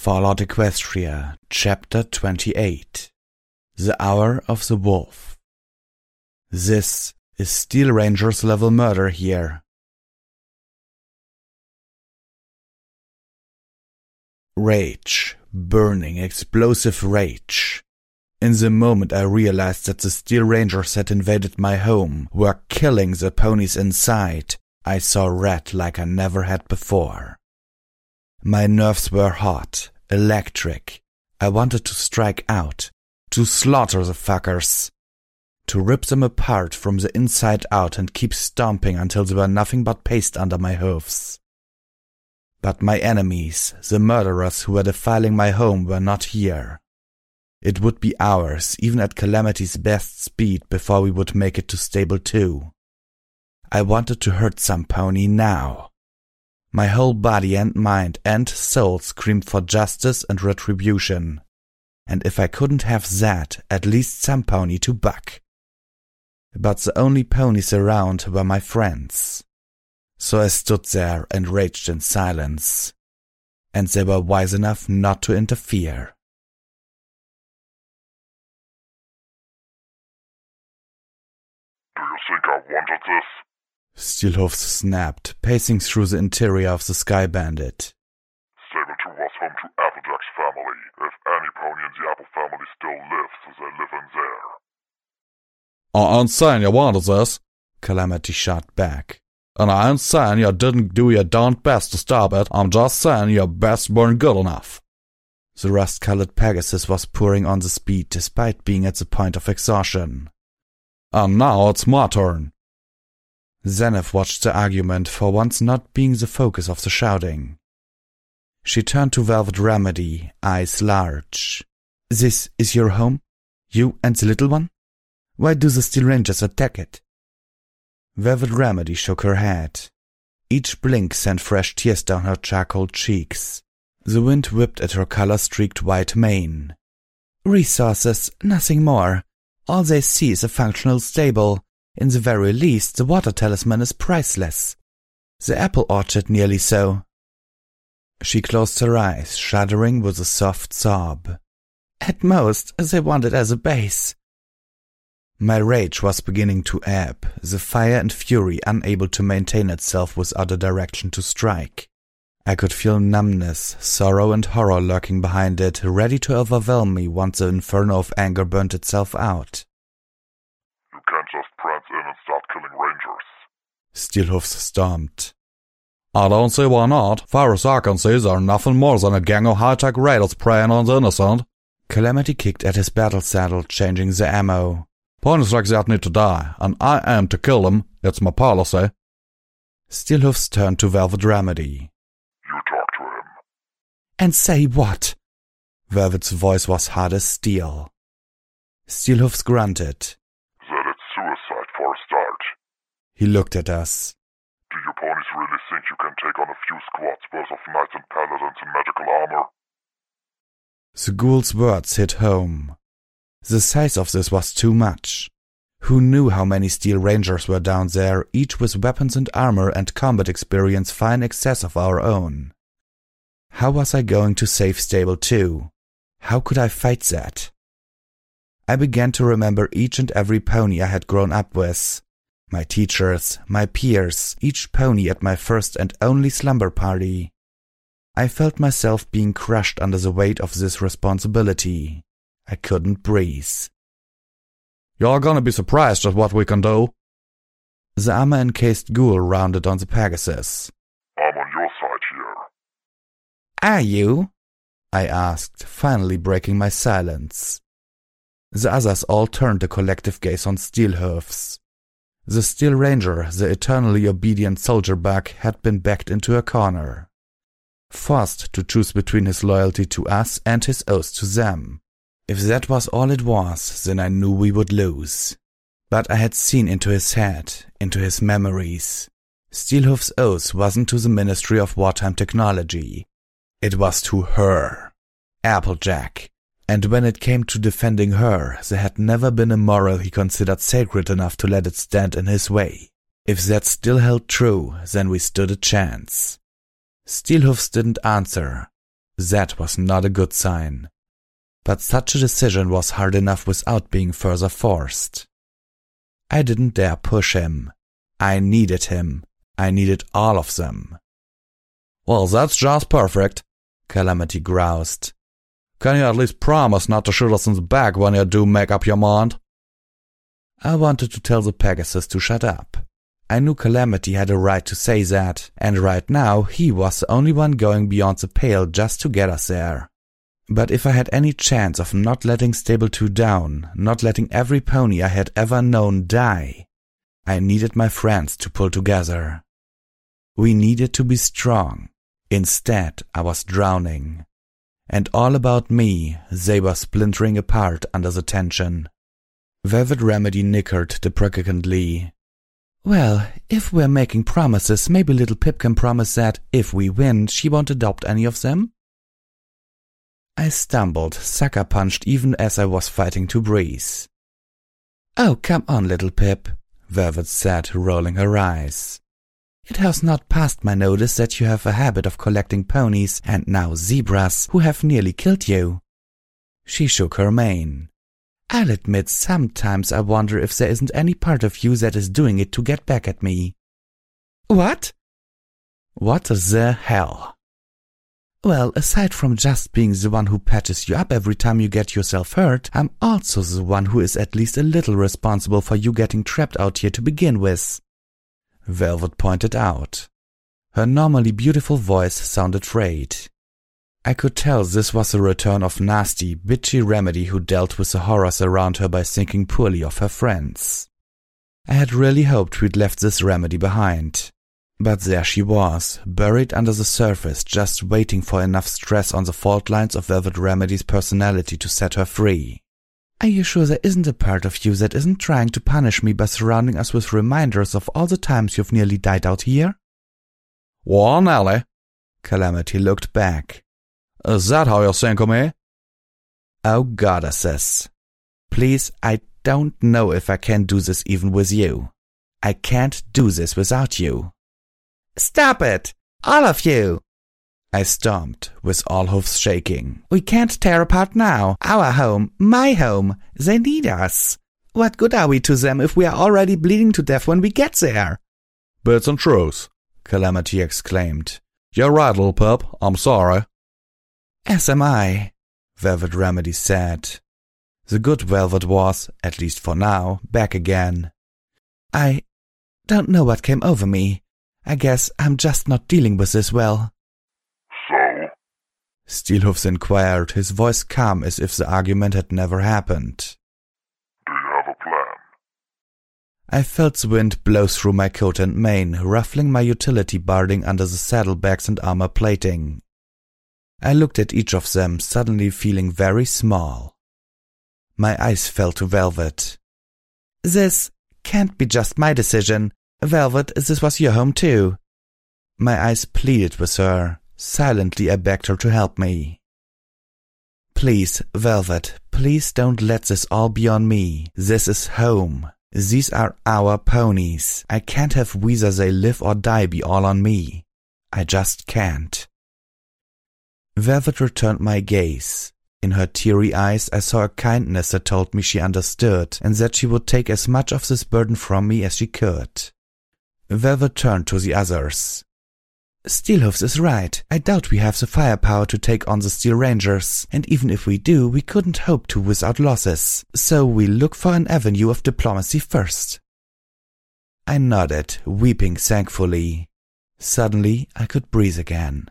Fallout Equestria, Chapter 28. The Hour of the Wolf. This is Steel Ranger's level murder here. Rage. Burning, explosive rage. In the moment I realized that the Steel Rangers had invaded my home, were killing the ponies inside, I saw red like I never had before. My nerves were hot, electric. I wanted to strike out, to slaughter the fuckers, to rip them apart from the inside out and keep stomping until they were nothing but paste under my hoofs. But my enemies, the murderers who were defiling my home, were not here. It would be hours, even at Calamity's best speed, before we would make it to Stable 2. I wanted to hurt some pony now. My whole body and mind and soul screamed for justice and retribution. And if I couldn't have that, at least some pony to buck. But the only ponies around were my friends. So I stood there and raged in silence. And they were wise enough not to interfere. Do you think I wanted this? Steelhoofs snapped, pacing through the interior of the Sky Bandit. Stable 2 was home to Applejack's family. If any pony in the Apple family still lives, they live in there. I ain't saying you wanted this, Calamity shot back. And I ain't saying you didn't do your darned best to stop it. I'm just saying your best weren't good enough. The rust-colored Pegasus was pouring on the speed despite being at the point of exhaustion. And now it's my turn. Zenith watched the argument, for once not being the focus of the shouting. She turned to Velvet Remedy, eyes large. This is your home? You and the little one? Why do the Steel Rangers attack it? Velvet Remedy shook her head. Each blink sent fresh tears down her charcoal cheeks. The wind whipped at her color-streaked white mane. Resources, nothing more. All they see is a functional stable. In the very least, the water talisman is priceless. The apple orchard nearly so. She closed her eyes, shuddering with a soft sob. At most, they want it as a base. My rage was beginning to ebb, the fire and fury unable to maintain itself without a direction to strike. I could feel numbness, sorrow and horror lurking behind it, ready to overwhelm me once the inferno of anger burnt itself out. You can't just prance in and start killing rangers. Steelhoofs stomped. I don't see why not. Far as I can see, they're nothing more than a gang of high-tech raiders preying on the innocent. Calamity kicked at his battle saddle, changing the ammo. Ponies like that need to die, and I am to kill them. It's my policy. Steelhoofs turned to Velvet Remedy. You talk to him. And say what? Velvet's voice was hard as steel. Steelhoofs grunted. That it's suicide for a start. He looked at us. Do you ponies really think you can take on a few squads worth of knights and paladins in magical armor? The ghoul's words hit home. The size of this was too much. Who knew how many Steel Rangers were down there, each with weapons and armor and combat experience far in excess of our own? How was I going to save Stable 2? How could I fight that? I began to remember each and every pony I had grown up with. My teachers, my peers, each pony at my first and only slumber party. I felt myself being crushed under the weight of this responsibility. I couldn't breathe. You're gonna be surprised at what we can do. The armor-encased ghoul rounded on the Pegasus. I'm on your side here. Are you? I asked, finally breaking my silence. The others all turned a collective gaze on Steelhoofs. The Steel Ranger, the eternally obedient soldier bug, had been backed into a corner. Forced to choose between his loyalty to us and his oath to them. If that was all it was, then I knew we would lose. But I had seen into his head, into his memories. Steelhoof's oath wasn't to the Ministry of Wartime Technology. It was to her, Applejack. And when it came to defending her, there had never been a moral he considered sacred enough to let it stand in his way. If that still held true, then we stood a chance. Steelhoofs didn't answer. That was not a good sign. But such a decision was hard enough without being further forced. I didn't dare push him. I needed him. I needed all of them. Well, that's just perfect, Calamity groused. Can you at least promise not to shoot us in the back when you do make up your mind? I wanted to tell the Pegasus to shut up. I knew Calamity had a right to say that, and right now he was the only one going beyond the pale just to get us there. But if I had any chance of not letting Stable 2 down, not letting every pony I had ever known die, I needed my friends to pull together. We needed to be strong. Instead, I was drowning. And all about me, they were splintering apart under the tension. Velvet Remedy nickered deprecatingly. Well, if we're making promises, maybe little Pip can promise that, if we win, she won't adopt any of them? I stumbled, sucker-punched even as I was fighting to breathe. Oh, come on, little Pip, Velvet said, rolling her eyes. It has not passed my notice that you have a habit of collecting ponies and now zebras who have nearly killed you. She shook her mane. I'll admit sometimes I wonder if there isn't any part of you that is doing it to get back at me. What? What the hell? Well, aside from just being the one who patches you up every time you get yourself hurt, I'm also the one who is at least a little responsible for you getting trapped out here to begin with, Velvet pointed out. Her normally beautiful voice sounded frayed. I could tell this was a return of nasty, bitchy Remedy who dealt with the horrors around her by thinking poorly of her friends. I had really hoped we'd left this Remedy behind. But there she was, buried under the surface, just waiting for enough stress on the fault lines of Velvet Remedy's personality to set her free. Are you sure there isn't a part of you that isn't trying to punish me by surrounding us with reminders of all the times you've nearly died out here? Well, Nelly, Calamity looked back. Is that how you think of me? Oh, goddesses. Please, I don't know if I can do this even with you. I can't do this without you. Stop it! All of you! I stomped, with all hoofs shaking. We can't tear apart now. Our home, my home, they need us. What good are we to them if we are already bleeding to death when we get there? Bits and truths, Calamity exclaimed. You're right, little pup. I'm sorry. As am I, Velvet Remedy said. The good Velvet was, at least for now, back again. I don't know what came over me. I guess I'm just not dealing with this well. So? Steelhoofs inquired, his voice calm as if the argument had never happened. Do you have a plan? I felt the wind blow through my coat and mane, ruffling my utility barding under the saddlebags and armor plating. I looked at each of them, suddenly feeling very small. My eyes fell to Velvet. This can't be just my decision. Velvet, this was your home too. My eyes pleaded with her. Silently I begged her to help me. Please, Velvet, please don't let this all be on me. This is home. These are our ponies. I can't have whether they live or die be all on me. I just can't. Velvet returned my gaze. In her teary eyes I saw a kindness that told me she understood and that she would take as much of this burden from me as she could. Velvet turned to the others. Steelhoofs is right. I doubt we have the firepower to take on the Steel Rangers, and even if we do, we couldn't hope to without losses, so we'll look for an avenue of diplomacy first. I nodded, weeping thankfully. Suddenly I could breathe again.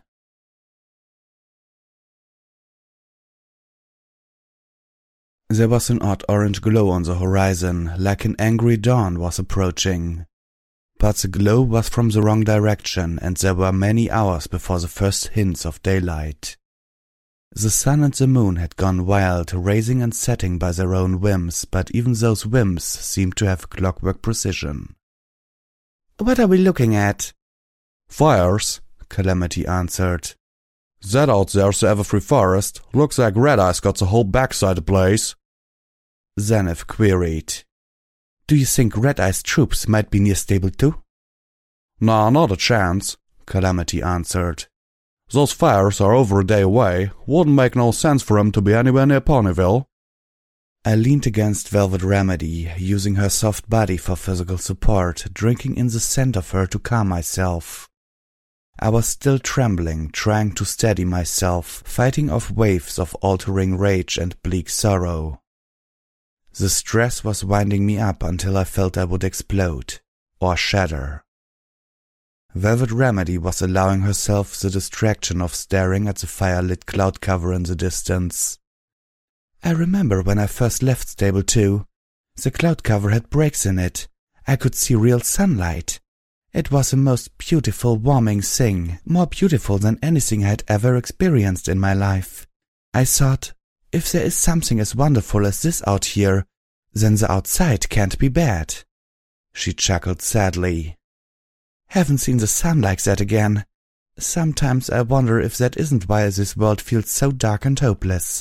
There was an odd orange glow on the horizon, like an angry dawn was approaching. But the glow was from the wrong direction, and there were many hours before the first hints of daylight. The sun and the moon had gone wild, rising and setting by their own whims, but even those whims seemed to have clockwork precision. What are we looking at? Fires, Calamity answered. That out there's the Everfree Forest. Looks like Red Eye's got the whole backside ablaze. Zenith queried. Do you think Red Eye's troops might be near Stable 2? Nah, not a chance, Calamity answered. Those fires are over a day away. Wouldn't make no sense for him to be anywhere near Ponyville. I leaned against Velvet Remedy, using her soft body for physical support, drinking in the scent of her to calm myself. I was still trembling, trying to steady myself, fighting off waves of altering rage and bleak sorrow. The stress was winding me up until I felt I would explode, or shatter. Velvet Remedy was allowing herself the distraction of staring at the fire-lit cloud cover in the distance. I remember when I first left Stable 2. The cloud cover had breaks in it. I could see real sunlight. It was a most beautiful, warming thing, more beautiful than anything I had ever experienced in my life. I thought, if there is something as wonderful as this out here, then the outside can't be bad. She chuckled sadly. Haven't seen the sun like that again. Sometimes I wonder if that isn't why this world feels so dark and hopeless.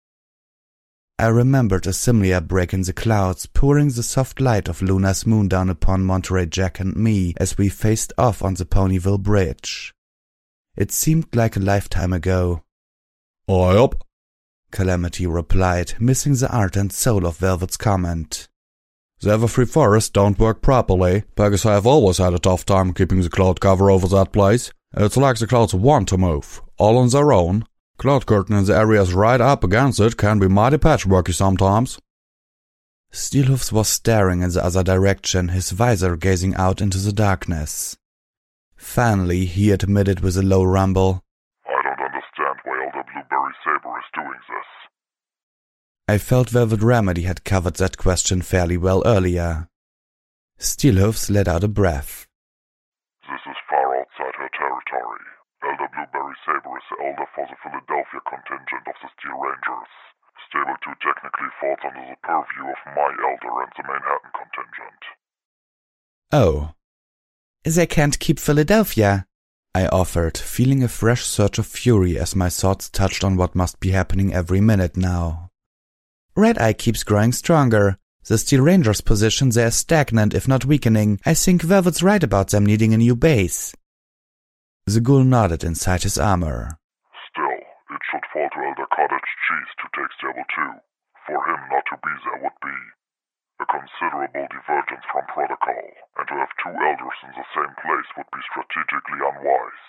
I remembered a similar break in the clouds, pouring the soft light of Luna's moon down upon Monterey Jack and me as we faced off on the Ponyville Bridge. It seemed like a lifetime ago. Yup, Calamity replied, missing the art and soul of Velvet's comment. The Everfree Forest don't work properly, because I have always had a tough time keeping the cloud cover over that place. It's like the clouds want to move, all on their own. Cloud curtain in the areas right up against it can be mighty patchworky sometimes. Steelhoofs was staring in the other direction, his visor gazing out into the darkness. Finally, he admitted with a low rumble, I don't understand why Elder Blueberry Saber is doing this. I felt Velvet Remedy had covered that question fairly well earlier. Steelhoofs let out a breath. This is far outside her territory. Elder Blueberry Saber is the elder for the Philadelphia contingent of the Steel Rangers. Stable 2 technically falls under the purview of my elder and the Manhattan contingent. Oh. They can't keep Philadelphia, I offered, feeling a fresh surge of fury as my thoughts touched on what must be happening every minute now. Red Eye keeps growing stronger. The Steel Rangers' position there is stagnant, if not weakening. I think Velvet's right about them needing a new base. The ghoul nodded inside his armor. Still, it should fall to Elder Cottage Cheese to take Stable 2. For him not to be there would be a considerable divergence from protocol, and to have two elders in the same place would be strategically unwise.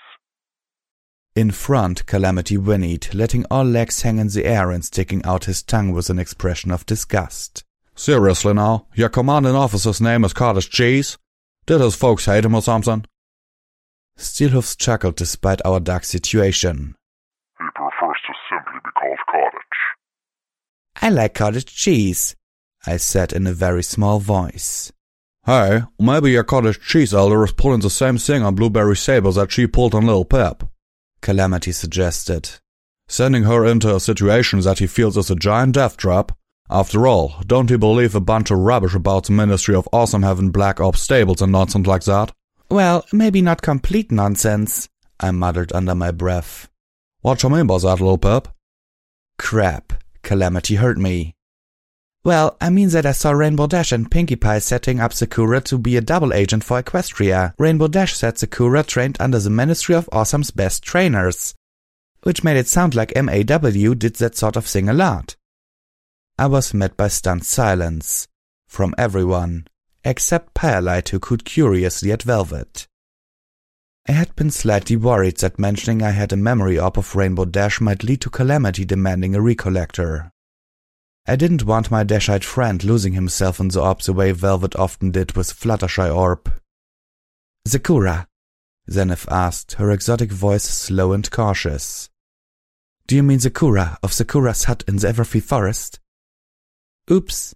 In front, Calamity whinnied, letting all legs hang in the air and sticking out his tongue with an expression of disgust. Seriously now, your commanding officer's name is Cottage Cheese? Did his folks hate him or something? Steelhoofs chuckled despite our dark situation. He prefers to simply be called Cottage. I like cottage cheese, I said in a very small voice. Hey, maybe your Cottage Cheese elder is pulling the same thing on Blueberry Saber that she pulled on Lil Pep, Calamity suggested. Sending her into a situation that he feels is a giant death trap. After all, don't he believe a bunch of rubbish about the Ministry of Awesome having Black Ops stables and nonsense like that? Well, maybe not complete nonsense, I muttered under my breath. What you mean by that, Lil Pep? Crap, Calamity heard me. Well, I mean that I saw Rainbow Dash and Pinkie Pie setting up Sakura to be a double agent for Equestria. Rainbow Dash said Sakura trained under the Ministry of Awesome's best trainers, which made it sound like MAW did that sort of thing a lot. I was met by stunned silence, from everyone, except Firelight, who cooed curiously at Velvet. I had been slightly worried that mentioning I had a memory orb of Rainbow Dash might lead to Calamity demanding a recollector. I didn't want my Dashite friend losing himself in the orb the way Velvet often did with Fluttershy orb. Sakura, Zenith asked, her exotic voice slow and cautious. Do you mean Sakura of Sakura's hut in the Everfree Forest? Oops.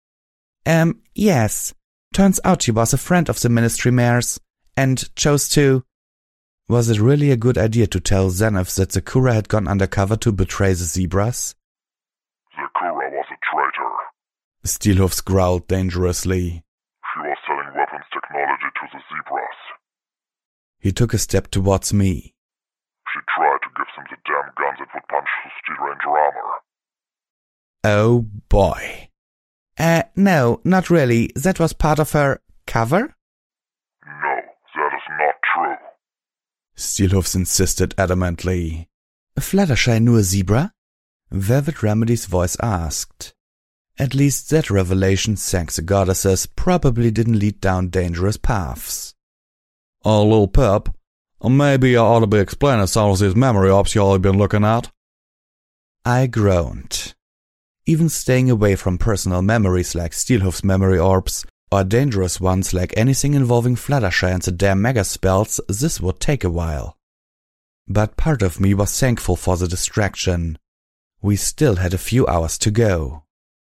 Yes. Turns out she was a friend of the Ministry Mayor's, and chose to... Was it really a good idea to tell Zenith that Sakura had gone undercover to betray the zebras? Sakura was a traitor. Steelhoofs growled dangerously. She was selling weapons technology to the zebras. He took a step towards me. She tried to give them the damn guns that would punch the Steel Ranger armor. Oh boy. No, not really. That was part of her cover? No, that is not true. Steelhoofs insisted adamantly. Fluttershy knew a zebra? Velvet Remedy's voice asked. At least that revelation, thanks the goddesses, probably didn't lead down dangerous paths. Oh, Lil Pip, maybe I ought to be explaining some of these memory ops you all been looking at. I groaned. Even staying away from personal memories like Steelhoof's memory orbs, or dangerous ones like anything involving Fluttershy and the damn mega spells, this would take a while. But part of me was thankful for the distraction. We still had a few hours to go.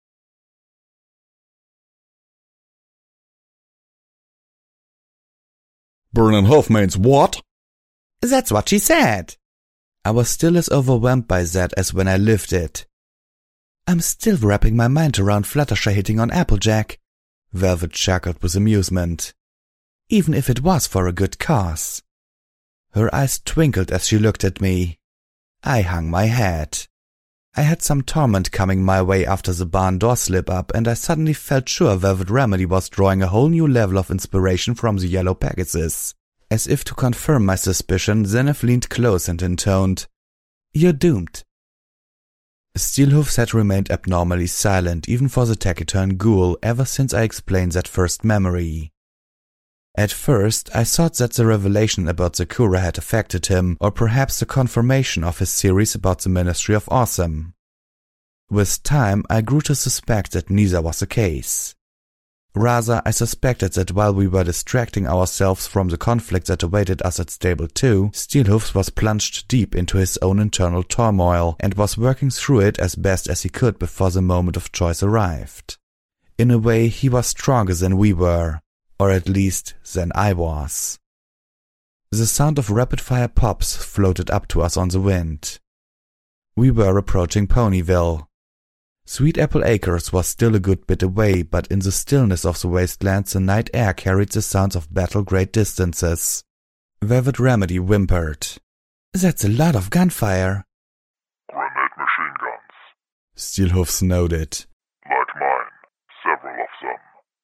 Burning hoof means what? That's what she said. I was still as overwhelmed by that as when I lived it. I'm still wrapping my mind around Fluttershy hitting on Applejack. Velvet chuckled with amusement. Even if it was for a good cause. Her eyes twinkled as she looked at me. I hung my head. I had some torment coming my way after the barn door slip-up, and I suddenly felt sure Velvet Remedy was drawing a whole new level of inspiration from the Yellow Pegasus. As if to confirm my suspicion, Zenith leaned close and intoned, "You're doomed." Steelhoofs had remained abnormally silent, even for the taciturn ghoul, ever since I explained that first memory. At first, I thought that the revelation about the Kura had affected him, or perhaps the confirmation of his theories about the Ministry of Awesome. With time, I grew to suspect that neither was the case. Rather, I suspected that while we were distracting ourselves from the conflict that awaited us at Stable 2, Steelhoofs was plunged deep into his own internal turmoil and was working through it as best as he could before the moment of choice arrived. In a way, he was stronger than we were. Or at least than I was. The sound of rapid-fire pops floated up to us on the wind. We were approaching Ponyville. Sweet Apple Acres was still a good bit away, but in the stillness of the wasteland the night air carried the sounds of battle great distances. Velvet Remedy whimpered. "That's a lot of gunfire." Grenade machine guns. Steelhoofs nodded. Like mine. Several of them.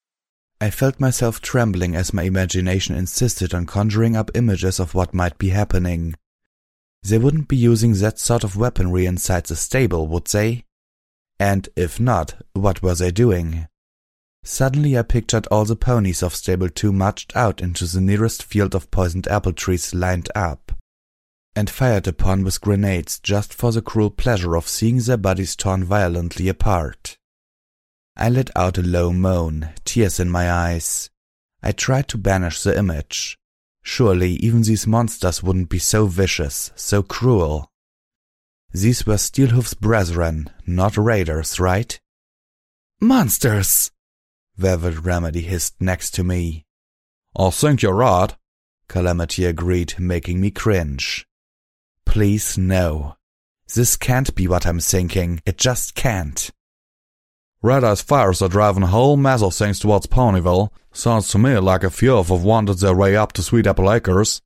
I felt myself trembling as my imagination insisted on conjuring up images of what might be happening. They wouldn't be using that sort of weaponry inside the stable, would they? And if not, what were they doing? Suddenly I pictured all the ponies of Stable 2 marched out into the nearest field of poisoned apple trees lined up, and fired upon with grenades just for the cruel pleasure of seeing their bodies torn violently apart. I let out a low moan, tears in my eyes. I tried to banish the image. Surely even these monsters wouldn't be so vicious, so cruel. These were Steelhoof's brethren, not raiders, right? "Monsters!" Velvet Remedy hissed next to me. "I think you're right," Calamity agreed, making me cringe. Please, no. This can't be what I'm thinking. It just can't. Red Eye's fires are driving a whole mess of things towards Ponyville. Sounds to me like a few of them wandered their way up to Sweet Apple Acres.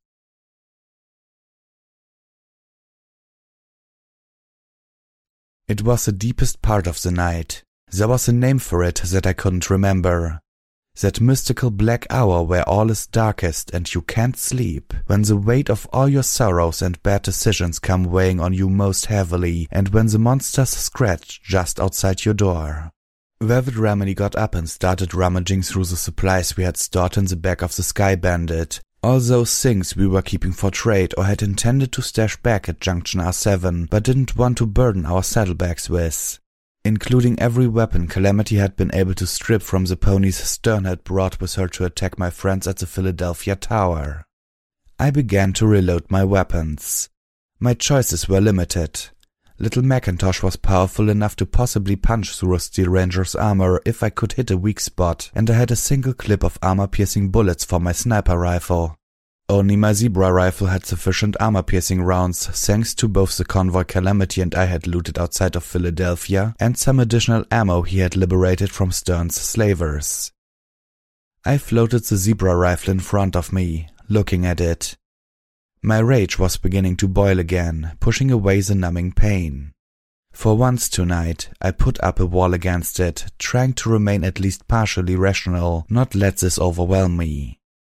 It was the deepest part of the night. There was a name for it that I couldn't remember. That mystical black hour where all is darkest and you can't sleep, when the weight of all your sorrows and bad decisions come weighing on you most heavily, and when the monsters scratch just outside your door. Velvet Remedy got up and started rummaging through the supplies we had stored in the back of the Sky Bandit, all those things we were keeping for trade or had intended to stash back at Junction R7, but didn't want to burden our saddlebags with, including every weapon Calamity had been able to strip from the ponies Stern had brought with her to attack my friends at the Philadelphia Tower. I began to reload my weapons. My choices were limited. Little Macintosh was powerful enough to possibly punch through a Steel Ranger's armor if I could hit a weak spot, and I had a single clip of armor-piercing bullets for my sniper rifle. Only my Zebra rifle had sufficient armor-piercing rounds, thanks to both the convoy Calamity and I had looted outside of Philadelphia, and some additional ammo he had liberated from Stern's slavers. I floated the Zebra rifle in front of me, looking at it. My rage was beginning to boil again, pushing away the numbing pain. For once tonight, I put up a wall against it, trying to remain at least partially rational, not let this overwhelm me.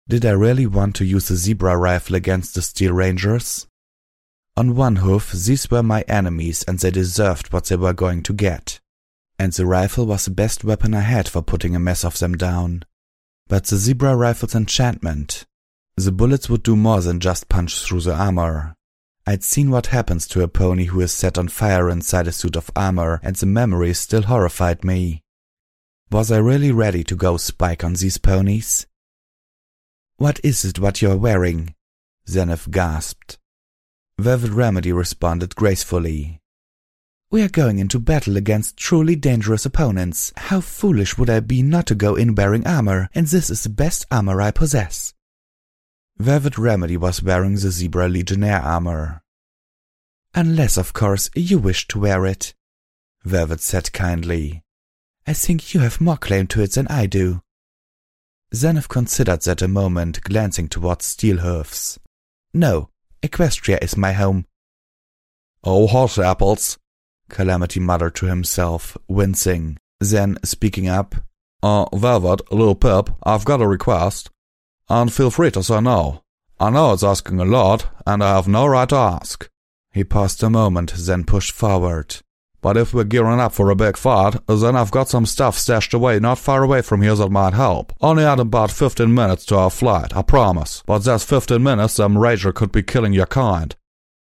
Did I really want to use the zebra rifle against the Steel Rangers? On one hoof, these were my enemies and they deserved what they were going to get. And the rifle was the best weapon I had for putting a mess of them down. But the zebra rifle's enchantment. The bullets would do more than just punch through the armor. I'd seen what happens to a pony who is set on fire inside a suit of armor, and the memory still horrified me. Was I really ready to go spike on these ponies? "What is it what you're wearing?" Zenith gasped. Velvet Remedy responded gracefully. "We are going into battle against truly dangerous opponents. How foolish would I be not to go in wearing armor, and this is the best armor I possess." Velvet Remedy was wearing the Zebra Legionnaire armor. "Unless, of course, you wish to wear it," Velvet said kindly. "I think you have more claim to it than I do." Zenith considered that a moment, glancing towards Steelhoofs. "No, Equestria is my home." "Oh, horse apples," Calamity muttered to himself, wincing. Then, speaking up, Velvet, little Pip, I've got a request. And feel free to say no. I know it's asking a lot, and I have no right to ask." He paused a moment, then pushed forward. "But if we're gearing up for a big fight, then I've got some stuff stashed away not far away from here that might help. Only add about 15 minutes to our flight, I promise. But that's 15 minutes them Rager could be killing your kind."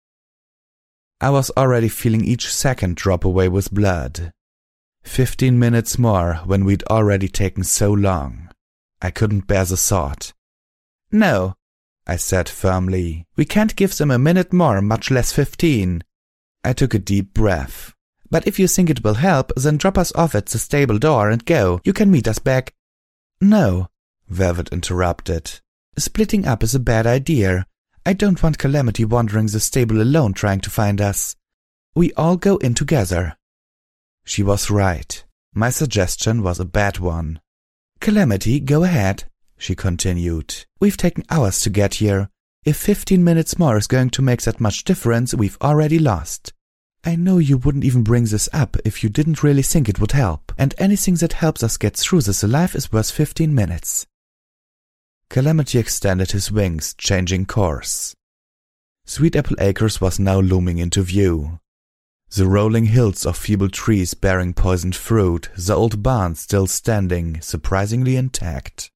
I was already feeling each second drop away with blood. 15 minutes more when we'd already taken so long. I couldn't bear the thought. "No," I said firmly. "We can't give them a minute more, much less 15. I took a deep breath. "But if you think it will help, then drop us off at the stable door and go. You can meet us back." "No," Velvet interrupted. "Splitting up is a bad idea. I don't want Calamity wandering the stable alone trying to find us. We all go in together." She was right. My suggestion was a bad one. "Calamity, go ahead," she continued. "We've taken hours to get here. If 15 minutes more is going to make that much difference, we've already lost. I know you wouldn't even bring this up if you didn't really think it would help, and anything that helps us get through this alive is worth 15 minutes. Calamity extended his wings, changing course. Sweet Apple Acres was now looming into view. The rolling hills of feeble trees bearing poisoned fruit, the old barn still standing, surprisingly intact.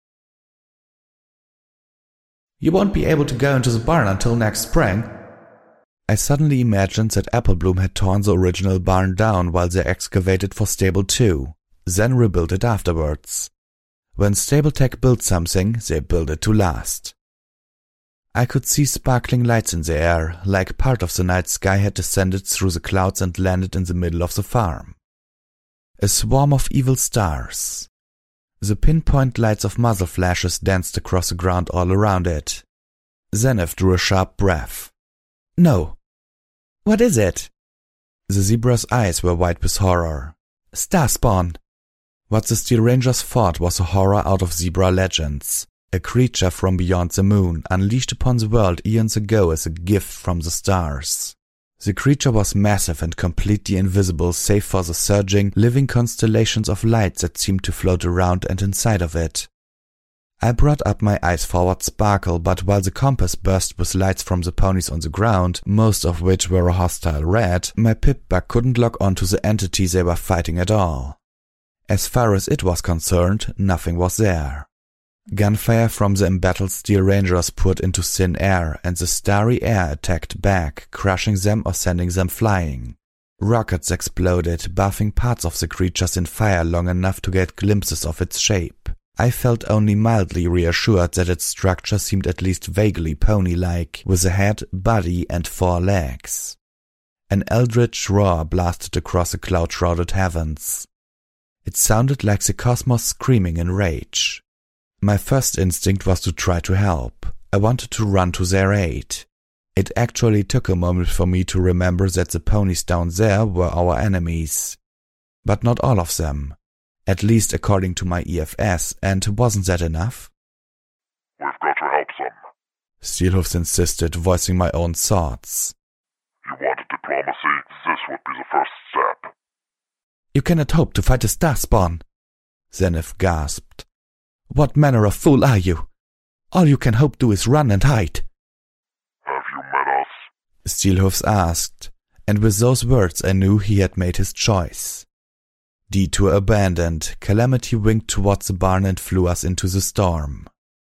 "You won't be able to go into the barn until next spring." I suddenly imagined that Applebloom had torn the original barn down while they excavated for Stable 2, then rebuilt it afterwards. When Stable-Tech built something, they built it to last. I could see sparkling lights in the air, like part of the night sky had descended through the clouds and landed in the middle of the farm. A swarm of evil stars. The pinpoint lights of muzzle flashes danced across the ground all around it. Zenith drew a sharp breath. "No." "What is it?" The zebra's eyes were wide with horror. "Starspawn." What the Steel Rangers fought was a horror out of Zebra legends. A creature from beyond the moon, unleashed upon the world eons ago as a gift from the stars. The creature was massive and completely invisible save for the surging, living constellations of light that seemed to float around and inside of it. I brought up my eyes for what sparkle, but while the compass burst with lights from the ponies on the ground, most of which were a hostile red, my pip-bug couldn't lock onto the entity they were fighting at all. As far as it was concerned, nothing was there. Gunfire from the embattled Steel Rangers poured into thin air, and the starry air attacked back, crushing them or sending them flying. Rockets exploded, buffing parts of the creatures in fire long enough to get glimpses of its shape. I felt only mildly reassured that its structure seemed at least vaguely pony-like, with a head, body, and 4 legs. An eldritch roar blasted across the cloud-shrouded heavens. It sounded like the cosmos screaming in rage. My first instinct was to try to help. I wanted to run to their aid. It actually took a moment for me to remember that the ponies down there were our enemies. But not all of them. At least according to my EFS, and wasn't that enough? "We've got to help them," Steelhoofs insisted, voicing my own thoughts. "You wanted diplomacy? This would be the first step." "You cannot hope to fight a Starspawn," Zenith gasped. "What manner of fool are you?" All you can hope do is run and hide. Have you met us? Steelhoofs asked, and with those words I knew he had made his choice. Detour abandoned, Calamity winked towards the barn and flew us into the storm.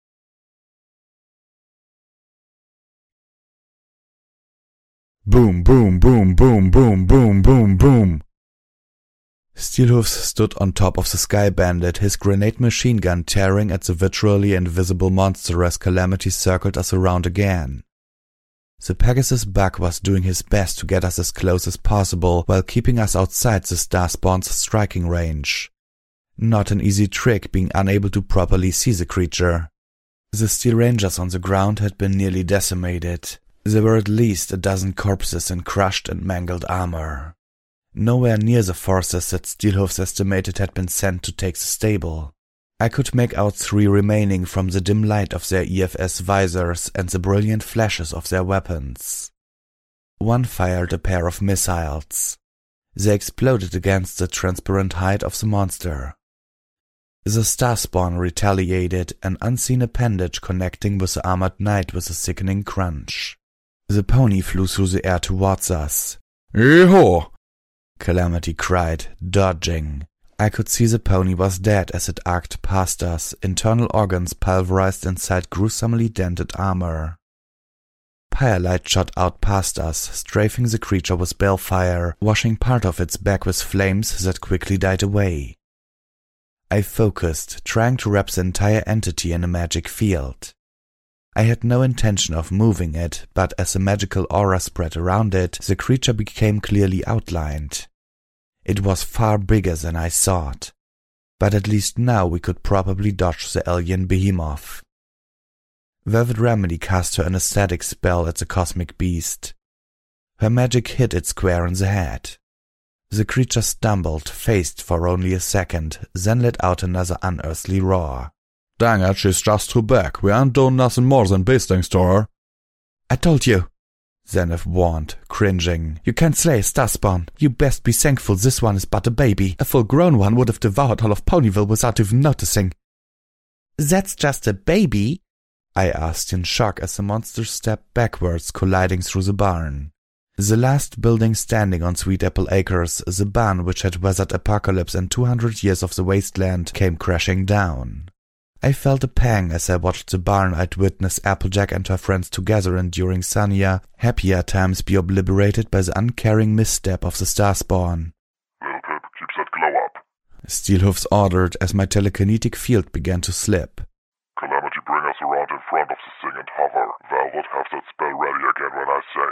Boom, boom, boom, boom, boom, boom, boom, boom. Steelhoofs stood on top of the Sky Bandit, his grenade machine gun tearing at the virtually invisible monster as Calamity circled us around again. The Pegasus bug was doing his best to get us as close as possible while keeping us outside the Starspawn's striking range. Not an easy trick, being unable to properly see the creature. The Steel Rangers on the ground had been nearly decimated. There were at least a dozen corpses in crushed and mangled armor. Nowhere near the forces that Steelhoofs estimated had been sent to take the stable. I could make out 3 remaining from the dim light of their EFS visors and the brilliant flashes of their weapons. One fired a pair of missiles. They exploded against the transparent hide of the monster. The Starspawn retaliated, an unseen appendage connecting with the armored knight with a sickening crunch. The pony flew through the air towards us. Yee-haw! Calamity cried, dodging. I could see the pony was dead as it arced past us, internal organs pulverized inside gruesomely dented armor. Firelight shot out past us, strafing the creature with balefire, washing part of its back with flames that quickly died away. I focused, trying to wrap the entire entity in a magic field. I had no intention of moving it, but as a magical aura spread around it, the creature became clearly outlined. It was far bigger than I thought, but at least now we could probably dodge the alien behemoth. Velvet Remedy cast her anesthetic spell at the cosmic beast. Her magic hit it square in the head. The creature stumbled, phased for only a second, then let out another unearthly roar. Dang it, she's just too big. We ain't doing nothing more than beastings to her. I told you, Zenith warned, cringing. You can't slay a Starspawn. You best be thankful this one is but a baby. A full-grown one would have devoured all of Ponyville without even noticing. That's just a baby? I asked in shock as the monster stepped backwards, colliding through the barn. The last building standing on Sweet Apple Acres, the barn which had weathered apocalypse and 200 years of the wasteland, came crashing down. I felt a pang as I watched the barn I'd witnessed Applejack and her friends together enduring sunnier, happier times be obliterated by the uncaring misstep of the Starspawn. Little Pip, keep that glow up. Steelhoofs ordered as my telekinetic field began to slip. Calamity, bring us around in front of the thing and hover. Velvet, have that spell ready again when I say.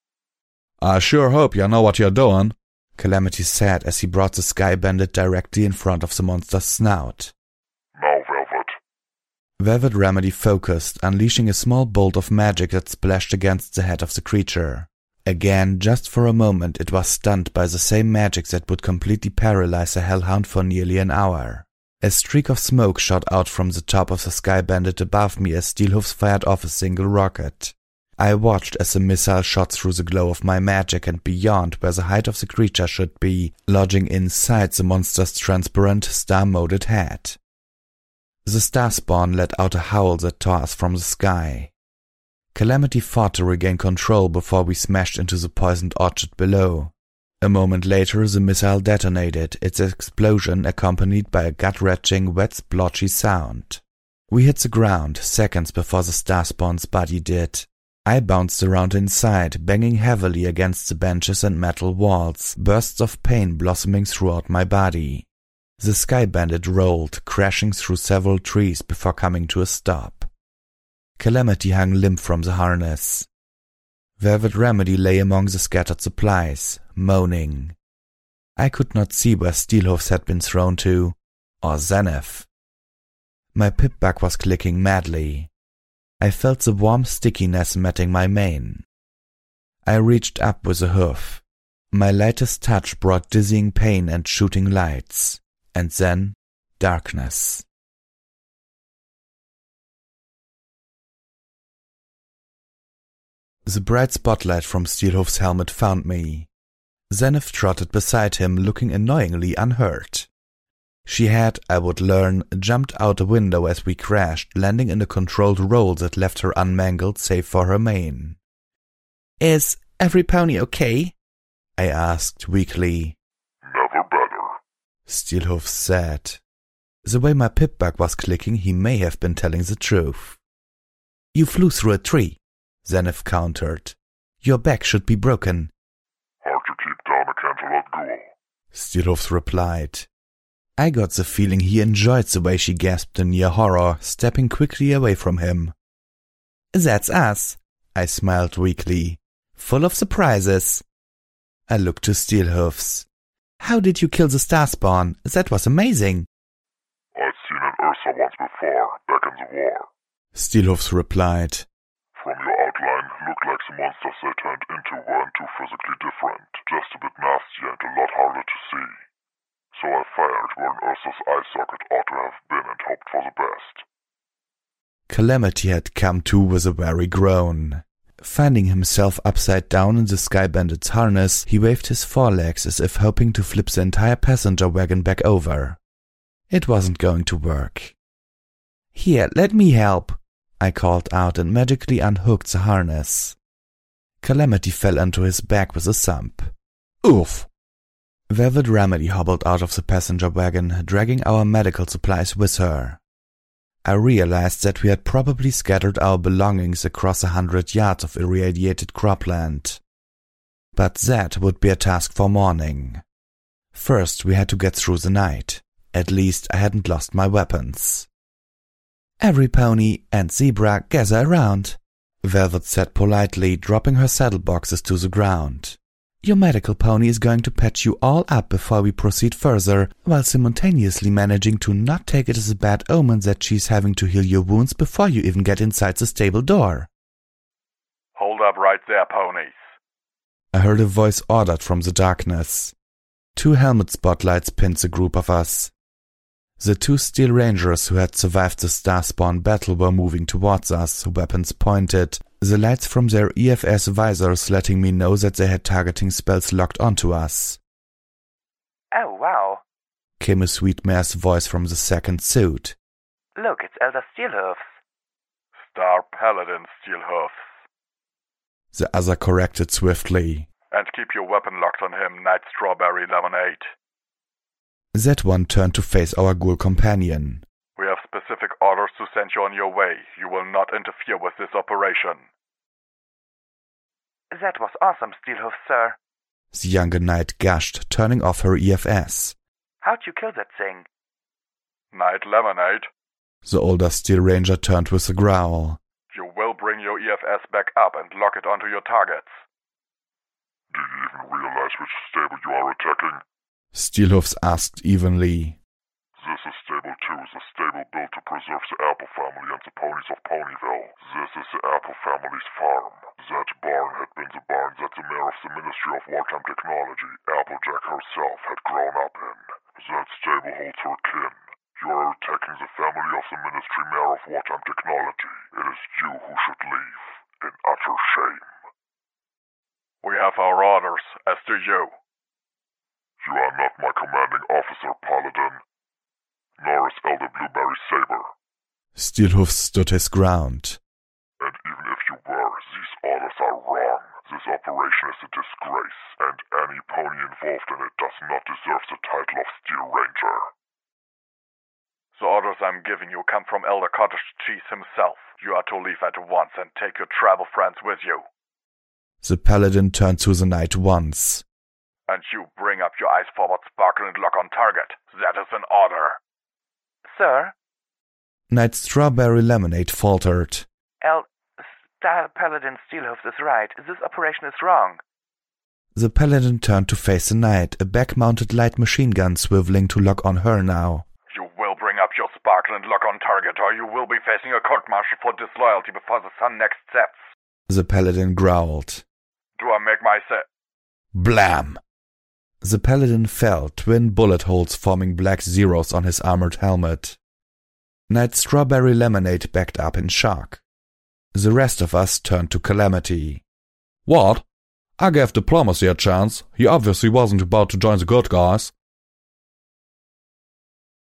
I sure hope you know what you're doing, Calamity said as he brought the Sky Bandit directly in front of the monster's snout. Now, Velvet. Velvet Remedy focused, unleashing a small bolt of magic that splashed against the head of the creature. Again, just for a moment, it was stunned by the same magic that would completely paralyze a hellhound for nearly an hour. A streak of smoke shot out from the top of the Sky Bandit above me as Steelhoofs fired off a single rocket. I watched as the missile shot through the glow of my magic and beyond where the height of the creature should be, lodging inside the monster's transparent, star-molded head. The Starspawn let out a howl that tore us from the sky. Calamity fought to regain control before we smashed into the poisoned orchard below. A moment later the missile detonated, its explosion accompanied by a gut-wrenching, wet, splotchy sound. We hit the ground seconds before the Starspawn's body did. I bounced around inside, banging heavily against the benches and metal walls, bursts of pain blossoming throughout my body. The Sky Bandit rolled, crashing through several trees before coming to a stop. Calamity hung limp from the harness. Velvet Remedy lay among the scattered supplies, moaning. I could not see where Steelhoofs had been thrown to, or Zenith. My pip-bug was clicking madly. I felt the warm stickiness matting my mane. I reached up with a hoof. My lightest touch brought dizzying pain and shooting lights, and then darkness. The bright spotlight from Steelhoof's helmet found me. Zenith trotted beside him, looking annoyingly unhurt. She had, I would learn, jumped out a window as we crashed, landing in a controlled roll that left her unmangled save for her mane. "Is every pony okay?" I asked weakly. Never better, Steelhooves said. The way my pip-bug was clicking, he may have been telling the truth. "You flew through a tree," Zenith countered. "Your back should be broken." Hard to keep down a Canterlot ghoul, Steelhooves replied. I got the feeling he enjoyed the way she gasped in near horror, stepping quickly away from him. "That's us," I smiled weakly. "Full of surprises." I looked to Steelhooves. "How did you kill the Starspawn? That was amazing." I'd seen an Ursa once before, back in the war. Steelhooves replied. From your outline, looked like the monsters they turned into weren't too physically different, just a bit nastier and a lot harder to see. So I fired where an Ursa's eye socket ought to have been and hoped for the best. Calamity had come to with a weary groan. Finding himself upside down in the Sky Bandit's harness, he waved his forelegs as if hoping to flip the entire passenger wagon back over. It wasn't going to work. "Here, let me help," I called out and magically unhooked the harness. Calamity fell onto his back with a thump. "Oof!" Velvet Remedy hobbled out of the passenger wagon, dragging our medical supplies with her. I realized that we had probably scattered our belongings across 100 yards of irradiated cropland. But that would be a task for morning. First, we had to get through the night. At least I hadn't lost my weapons. "Every pony and zebra gather around," Velvet said politely, dropping her saddle boxes to the ground. "Your medical pony is going to patch you all up before we proceed further, while simultaneously managing to not take it as a bad omen that she's having to heal your wounds before you even get inside the stable door." "Hold up right there, ponies," I heard a voice ordered from the darkness. 2 helmet spotlights pinned the group of us. The 2 Steel Rangers who had survived the Starspawn battle were moving towards us, weapons pointed, the lights from their EFS visors letting me know that they had targeting spells locked onto us. "Oh, wow. Came a sweet mare's voice from the second suit. Look, it's Elder Steelhooves." "Star Paladin Steelhooves. The other corrected swiftly. And keep your weapon locked on him, Night Strawberry Lemonade." That one turned to face our ghoul companion. "We have specific orders to send you on your way. You will not interfere with this operation." "That was awesome, Steelhooves, sir." The younger knight gushed, turning off her EFS. "How'd you kill that thing?" "Night Lemonade, The older Steel Ranger turned with a growl. you will bring your EFS back up and lock it onto your targets." Do you even realize which stable you are attacking? Steelhooves asked evenly. This is Stable 2, the stable built to preserve the Apple family and the ponies of Ponyville. This is the Apple family's farm. That barn had been the barn that the mayor of the Ministry of Wartime Technology, Applejack herself, had grown up in. That stable holds her kin. You are attacking the family of the Ministry Mayor of Wartime Technology. It is you who should leave, in utter shame. "We have our orders, as do you." You are not my commanding officer, Paladin, nor is Elder Blueberry Saber. Steelhooves stood his ground. And even if you were, these orders are wrong. This operation is a disgrace, and any pony involved in it does not deserve the title of Steel Ranger. "The orders I'm giving you come from Elder Cottage Cheese himself. You are to leave at once and take your travel friends with you. The paladin turned to the knight once. And you bring up your eyes forward, sparkle, and lock on target. That is an order." "Sir?" Knight Strawberry Lemonade faltered. Star Paladin Steelhooves is right. This operation is wrong." The paladin turned to face the knight, a back-mounted light machine gun swiveling to lock on her now. "You will bring up your sparkle and lock on target, or you will be facing a court-martial for disloyalty before the sun next sets." The paladin growled. "Do I make my say?" Blam! The paladin fell, twin bullet holes forming black zeros on his armored helmet. Knight Strawberry Lemonade backed up in shock. The rest of us turned to Calamity. What? I gave Diplomacy a chance. He obviously wasn't about to join the good guys.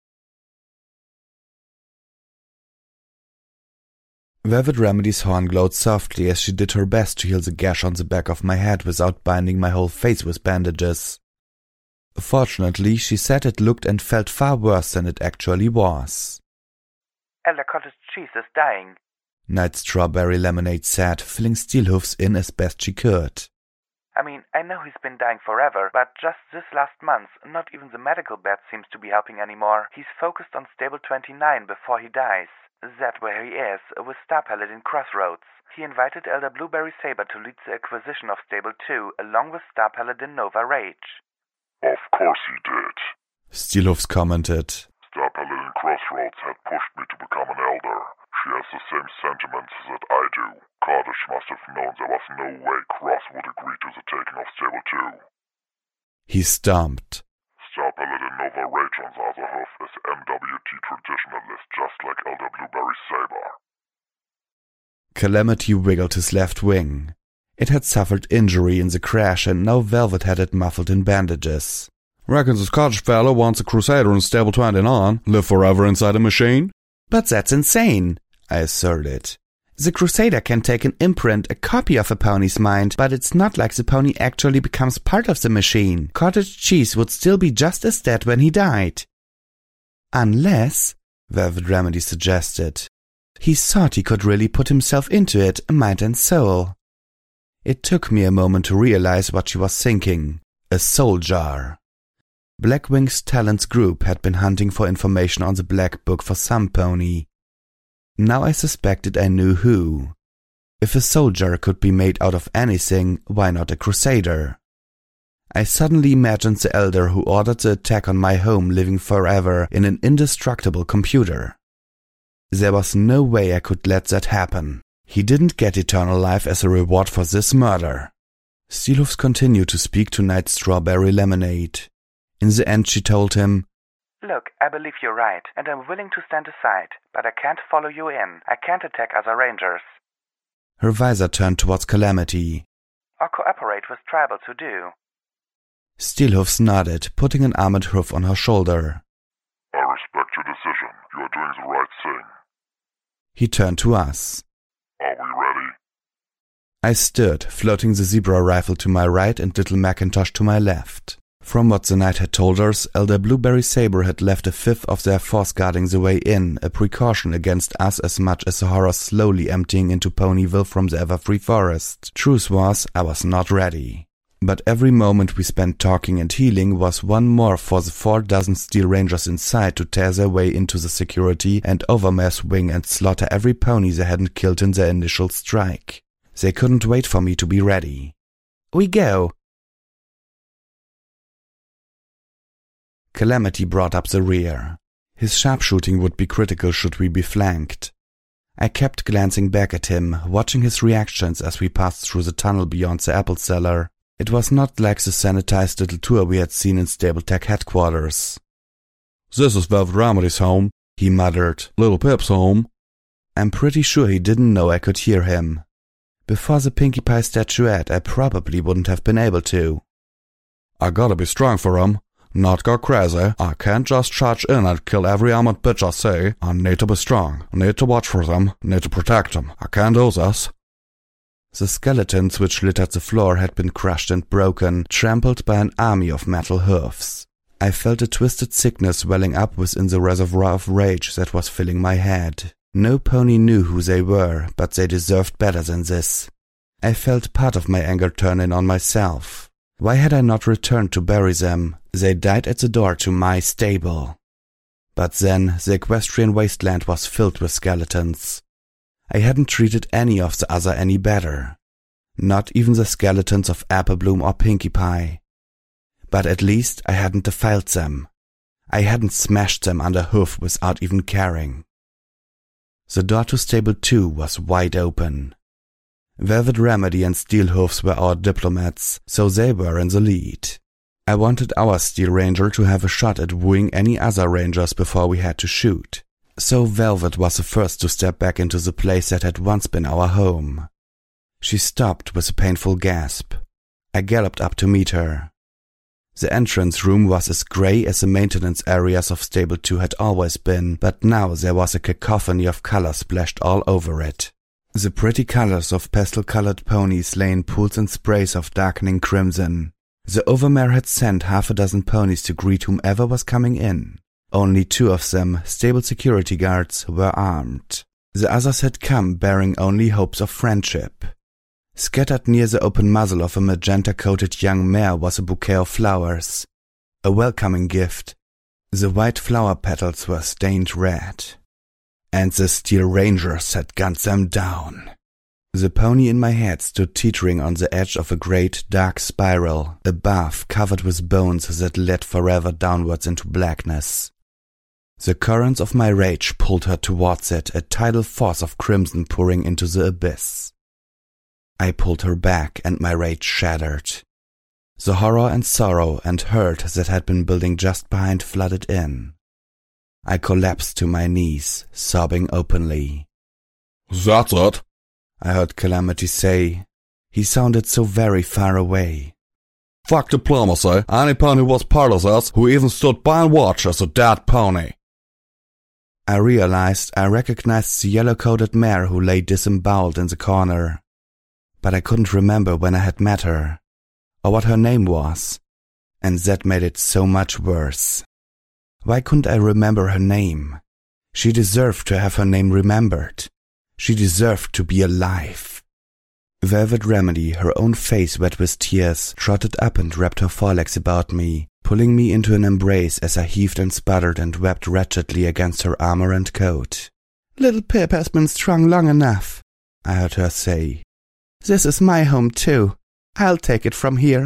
Velvet Remedy's horn glowed softly as she did her best to heal the gash on the back of my head without binding my whole face with bandages. Fortunately, she said it looked and felt far worse than it actually was. Elder Cottage Cheese is dying, Night Strawberry Lemonade said, filling Steelhoof's in as best she could. I know he's been dying forever, but just this last month, not even the medical bed seems to be helping anymore. He's focused on Stable 29 before he dies. That's where he is, with Star Paladin Crossroads. He invited Elder Blueberry Saber to lead the acquisition of Stable 2, along with Star Paladin Nova Rage. Of course he did. Steelhoofs commented. Star Paladin Crossroads had pushed me to become an elder. She has the same sentiments that I do. Cottage must have known there was no way Cross would agree to the taking of Stable 2. He stomped. Star Paladin Nova Rage on the other half is MWT traditionalist, just like Elder Blueberry Saber. Calamity wiggled his left wing. It had suffered injury in the crash and now Velvet had it muffled in bandages. Reckons this cottage fella wants a crusader in Stable 29, live forever inside a machine? But that's insane, I asserted. The crusader can take an imprint, a copy of a pony's mind, but it's not like the pony actually becomes part of the machine. Cottage Cheese would still be just as dead when he died. Unless, Velvet Remedy suggested, he thought he could really put himself into it, mind and soul. It took me a moment to realize what she was thinking. A soul jar. Blackwing's Talents group had been hunting for information on the Black Book for some pony. Now I suspected I knew who. If a soul jar could be made out of anything, why not a crusader? I suddenly imagined the elder who ordered the attack on my home living forever in an indestructible computer. There was no way I could let that happen. He didn't get eternal life as a reward for this murder. Steelhoofs continued to speak to Night Strawberry Lemonade. In the end she told him, Look, I believe you're right, and I'm willing to stand aside, but I can't follow you in. I can't attack other rangers. Her visor turned towards Calamity. Or cooperate with tribals who do. Steelhoofs nodded, putting an armored hoof on her shoulder. I respect your decision. You are doing the right thing. He turned to us. Are we ready? I stood, floating the zebra rifle to my right and little Macintosh to my left. From what the knight had told us, Elder Blueberry Saber had left a fifth of their force guarding the way in, a precaution against us as much as the horror slowly emptying into Ponyville from the Everfree Forest. Truth was, I was not ready. But every moment we spent talking and healing was one more for the 4 Steel Rangers inside to tear their way into the security and overmass wing and slaughter every pony they hadn't killed in their initial strike. They couldn't wait for me to be ready. We go! Calamity brought up the rear. His sharpshooting would be critical should we be flanked. I kept glancing back at him, watching his reactions as we passed through the tunnel beyond the apple cellar. It was not like the sanitized little tour we had seen in Stable-Tech headquarters. This is Velvet Remedy's home, he muttered. Little Pip's home. I'm pretty sure he didn't know I could hear him. Before the Pinkie Pie statuette, I probably wouldn't have been able to. I gotta be strong for him. Not go crazy. I can't just charge in and kill every armored bitch I see. I need to be strong. I need to watch for them. I need to protect them. I can't do this. The skeletons which littered the floor had been crushed and broken, trampled by an army of metal hoofs. I felt a twisted sickness welling up within the reservoir of rage that was filling my head. No pony knew who they were, but they deserved better than this. I felt part of my anger turn in on myself. Why had I not returned to bury them? They died at the door to my stable. But then the equestrian wasteland was filled with skeletons. I hadn't treated any of the other any better. Not even the skeletons of Applebloom or Pinkie Pie. But at least I hadn't defiled them. I hadn't smashed them under hoof without even caring. The door to Stable 2 was wide open. Velvet Remedy and Steelhoofs were our diplomats, so they were in the lead. I wanted our Steel Ranger to have a shot at wooing any other rangers before we had to shoot. So Velvet was the first to step back into the place that had once been our home. She stopped with a painful gasp. I galloped up to meet her. The entrance room was as grey as the maintenance areas of Stable 2 had always been, but now there was a cacophony of color splashed all over it. The pretty colors of pastel-colored ponies lay in pools and sprays of darkening crimson. The Overmare had sent half a dozen ponies to greet whomever was coming in. Only 2 of them, stable security guards, were armed. The others had come bearing only hopes of friendship. Scattered near the open muzzle of a magenta-coated young mare was a bouquet of flowers, a welcoming gift. The white flower petals were stained red. And the Steel Rangers had gunned them down. The pony in my head stood teetering on the edge of a great dark spiral, above covered with bones that led forever downwards into blackness. The currents of my rage pulled her towards it, a tidal force of crimson pouring into the abyss. I pulled her back, and my rage shattered. The horror and sorrow and hurt that had been building just behind flooded in. I collapsed to my knees, sobbing openly. "That's it," I heard Calamity say. He sounded so very far away. "Fuck diplomacy. Any pony was part of this who even stood by and watched as a dead pony." I realized I recognized the yellow-coated mare who lay disemboweled in the corner. But I couldn't remember when I had met her, or what her name was, and that made it so much worse. Why couldn't I remember her name? She deserved to have her name remembered. She deserved to be alive. Velvet Remedy, her own face wet with tears, trotted up and wrapped her forelegs about me, pulling me into an embrace as I heaved and sputtered and wept wretchedly against her armor and coat. "Little Pip has been strong long enough," I heard her say. "This is my home too. I'll take it from here."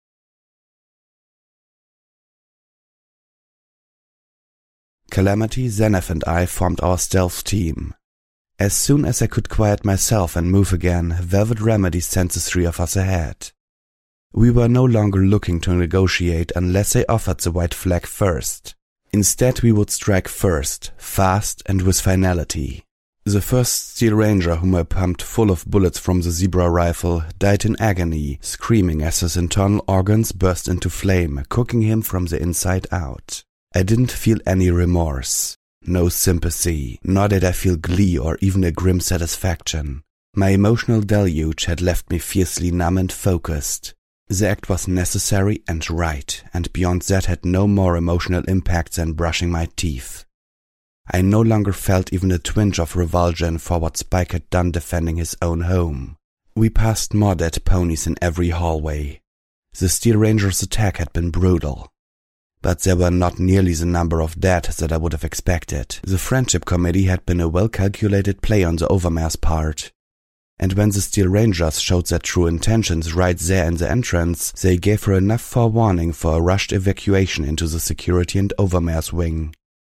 Calamity, Zenith, and I formed our stealth team. As soon as I could quiet myself and move again, Velvet Remedy sent the 3 of us ahead. We were no longer looking to negotiate unless they offered the white flag first. Instead, we would strike first, fast and with finality. The first Steel Ranger, whom I pumped full of bullets from the Zebra rifle, died in agony, screaming as his internal organs burst into flame, cooking him from the inside out. I didn't feel any remorse, no sympathy, nor did I feel glee or even a grim satisfaction. My emotional deluge had left me fiercely numb and focused. The act was necessary and right, and beyond that had no more emotional impact than brushing my teeth. I no longer felt even a twinge of revulsion for what Spike had done defending his own home. We passed more dead ponies in every hallway. The Steel Ranger's attack had been brutal. But there were not nearly the number of dead that I would have expected. The Friendship Committee had been a well-calculated play on the Overmare's part. And when the Steel Rangers showed their true intentions right there in the entrance, they gave her enough forewarning for a rushed evacuation into the Security and Overmare's wing.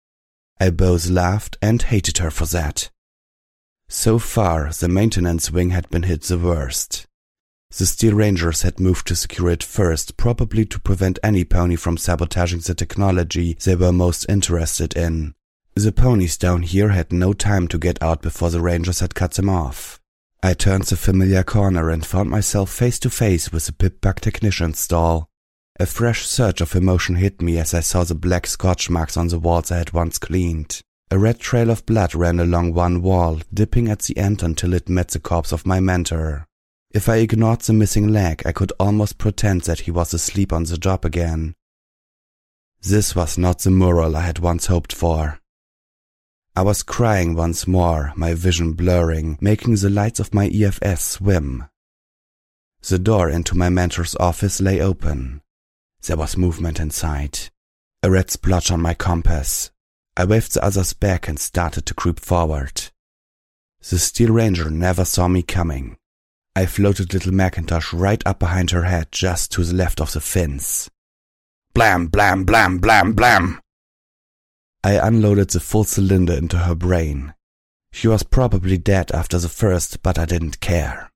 I both laughed and hated her for that. So far, the maintenance wing had been hit the worst. The Steel Rangers had moved to secure it first, probably to prevent any pony from sabotaging the technology they were most interested in. The ponies down here had no time to get out before the Rangers had cut them off. I turned the familiar corner and found myself face to face with the Pip-Bug technician's stall. A fresh surge of emotion hit me as I saw the black scorch marks on the walls I had once cleaned. A red trail of blood ran along one wall, dipping at the end until it met the corpse of my mentor. If I ignored the missing leg, I could almost pretend that he was asleep on the job again. This was not the mural I had once hoped for. I was crying once more, my vision blurring, making the lights of my EFS swim. The door into my mentor's office lay open. There was movement inside. A red splotch on my compass. I waved the others back and started to creep forward. The Steel Ranger never saw me coming. I floated little Macintosh right up behind her head, just to the left of the fins. Blam, blam, blam, blam, blam! I unloaded the full cylinder into her brain. She was probably dead after the first, but I didn't care.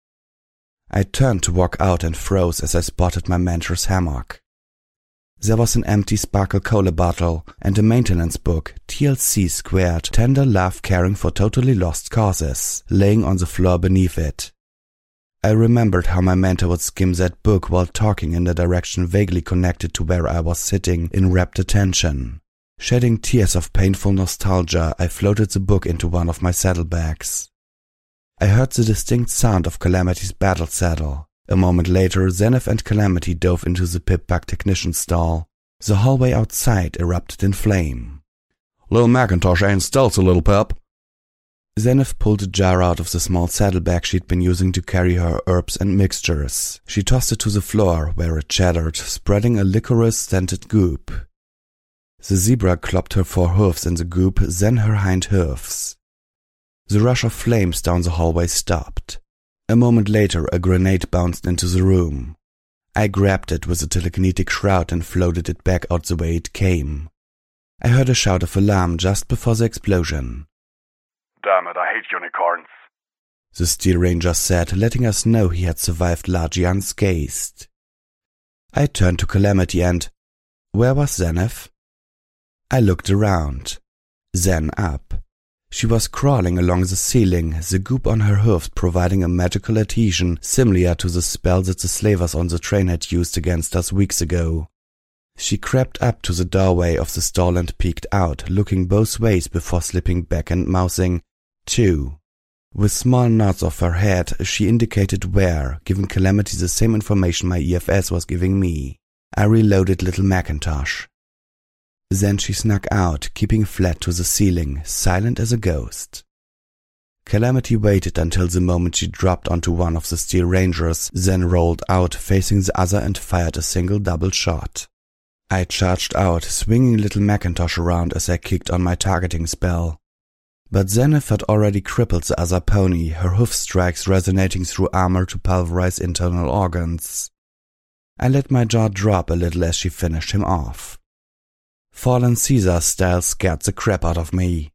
I turned to walk out and froze as I spotted my mentor's hammock. There was an empty Sparkle Cola bottle and a maintenance book, TLC squared, Tender Love Caring for Totally Lost Causes, laying on the floor beneath it. I remembered how my mentor would skim that book while talking in a direction vaguely connected to where I was sitting in rapt attention. Shedding tears of painful nostalgia, I floated the book into one of my saddlebags. I heard the distinct sound of Calamity's battle saddle. A moment later, Zenith and Calamity dove into the Pip-Bug technician stall. The hallway outside erupted in flame. Lil Macintosh ain't stealthy, little pup. Zenith pulled a jar out of the small saddlebag she'd been using to carry her herbs and mixtures. She tossed it to the floor, where it chattered, spreading a licorice-scented goop. The zebra clopped her forehooves in the goop, then her hind hoofs. The rush of flames down the hallway stopped. A moment later, a grenade bounced into the room. I grabbed it with a telekinetic shroud and floated it back out the way it came. I heard a shout of alarm just before the explosion. Damn it, I hate unicorns, the Steel Ranger said, letting us know he had survived largely unscathed. I turned to Calamity and... Where was Zenith? I looked around. Zen up. She was crawling along the ceiling, the goop on her hoofs providing a magical adhesion similar to the spell that the slavers on the train had used against us weeks ago. She crept up to the doorway of the stall and peeked out, looking both ways before slipping back and mouthing, "2." With small nods of her head, she indicated where, giving Calamity the same information my EFS was giving me. I reloaded Little Macintosh. Then she snuck out, keeping flat to the ceiling, silent as a ghost. Calamity waited until the moment she dropped onto one of the Steel Rangers, then rolled out facing the other and fired a single double shot. I charged out, swinging Little Macintosh around as I kicked on my targeting spell. But Zenith had already crippled the other pony, her hoof strikes resonating through armor to pulverize internal organs. I let my jaw drop a little as she finished him off. Fallen Caesar style scared the crap out of me.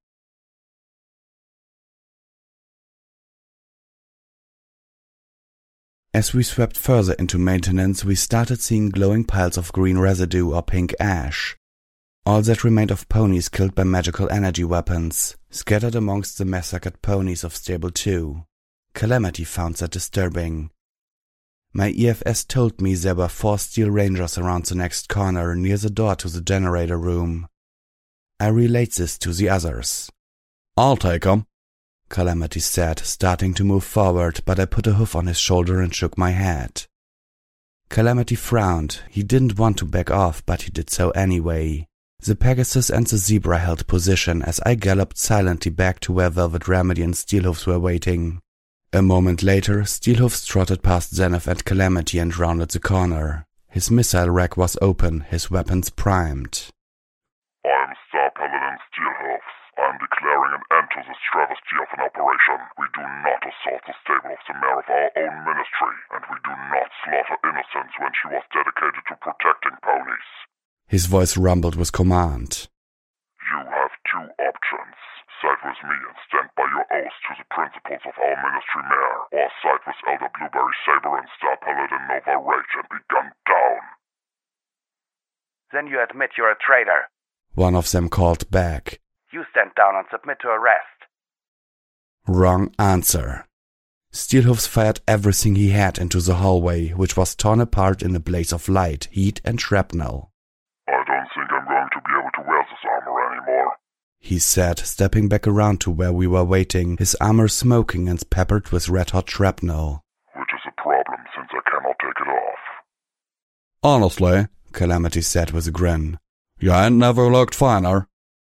As we swept further into maintenance, we started seeing glowing piles of green residue or pink ash. All that remained of ponies killed by magical energy weapons, scattered amongst the massacred ponies of Stable 2. Calamity found that disturbing. My EFS told me there were 4 Steel Rangers around the next corner near the door to the generator room. I relayed this to the others. I'll take 'em, Calamity said, starting to move forward, but I put a hoof on his shoulder and shook my head. Calamity frowned. He didn't want to back off, but he did so anyway. The Pegasus and the Zebra held position as I galloped silently back to where Velvet Remedy and Steelhooves were waiting. A moment later, Steelhooves trotted past Zenith and Calamity and rounded the corner. His missile rack was open, his weapons primed. I am Star Paladin Steelhooves. I am declaring an end to this travesty of an operation. We do not assault the stable of the mayor of our own ministry, and we do not slaughter innocents when she was dedicated to protecting ponies. His voice rumbled with command. You have 2 options. Side with me and stand by your oath to the principles of our ministry mayor, or side with Elder Blueberry Saber and Star Paladin Nova Rage and be gunned down. Then you admit you're a traitor. One of them called back. You stand down and submit to arrest. Wrong answer. Steelhooves fired everything he had into the hallway, which was torn apart in a blaze of light, heat, and shrapnel. I don't think I'm going to be able to wear this armor anymore, he said, stepping back around to where we were waiting, his armor smoking and peppered with red-hot shrapnel. Which is a problem since I cannot take it off. Honestly, Calamity said with a grin, you ain't never looked finer.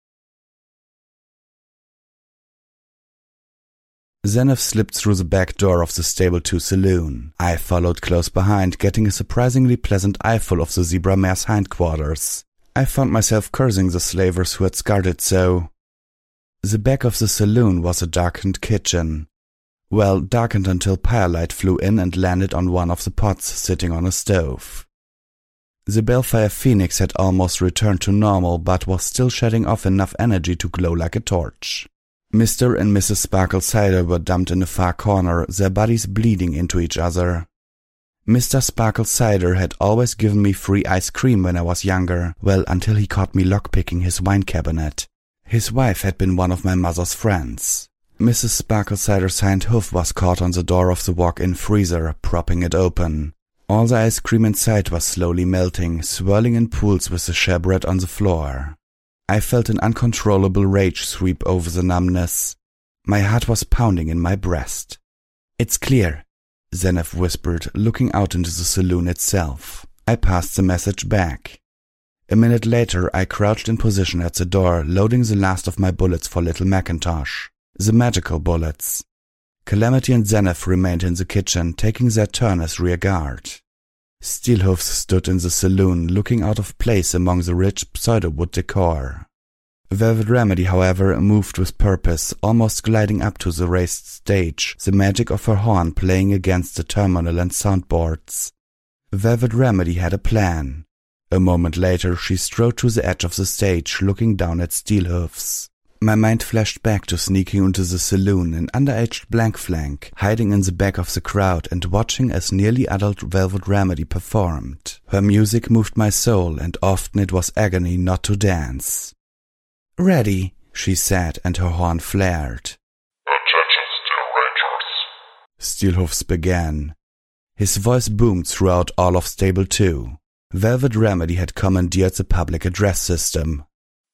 Zenith slipped through the back door of the Stable 2 saloon. I followed close behind, getting a surprisingly pleasant eyeful of the zebra mare's hindquarters. I found myself cursing the slavers who had scarred it so. The back of the saloon was a darkened kitchen. Well, darkened until firelight flew in and landed on one of the pots sitting on a stove. The Balefire Phoenix had almost returned to normal, but was still shedding off enough energy to glow like a torch. Mr. and Mrs. Sparkle Cider were dumped in a far corner, their bodies bleeding into each other. Mr. Sparkle Cider had always given me free ice cream when I was younger, well, until he caught me lockpicking his wine cabinet. His wife had been one of my mother's friends. Mrs. Sparklecider's hind hoof was caught on the door of the walk-in freezer, propping it open. All the ice cream inside was slowly melting, swirling in pools with the share bread on the floor. I felt an uncontrollable rage sweep over the numbness. My heart was pounding in my breast. "It's clear," Zenith whispered, looking out into the saloon itself. I passed the message back. A minute later, I crouched in position at the door, loading the last of my bullets for Little Macintosh. The magical bullets. Calamity and Zenith remained in the kitchen, taking their turn as rear guard. Steelhoofs stood in the saloon, looking out of place among the rich pseudo-wood decor. Velvet Remedy, however, moved with purpose, almost gliding up to the raised stage, the magic of her horn playing against the terminal and soundboards. Velvet Remedy had a plan. A moment later, she strode to the edge of the stage, looking down at Steelhoofs. My mind flashed back to sneaking into the saloon, an underaged Blankflank, hiding in the back of the crowd and watching as nearly adult Velvet Remedy performed. Her music moved my soul, and often it was agony not to dance. "Ready," she said, and her horn flared. "Attention, Steel Rangers," Steelhoofs began. His voice boomed throughout all of Stable 2. Velvet Remedy had commandeered the public address system.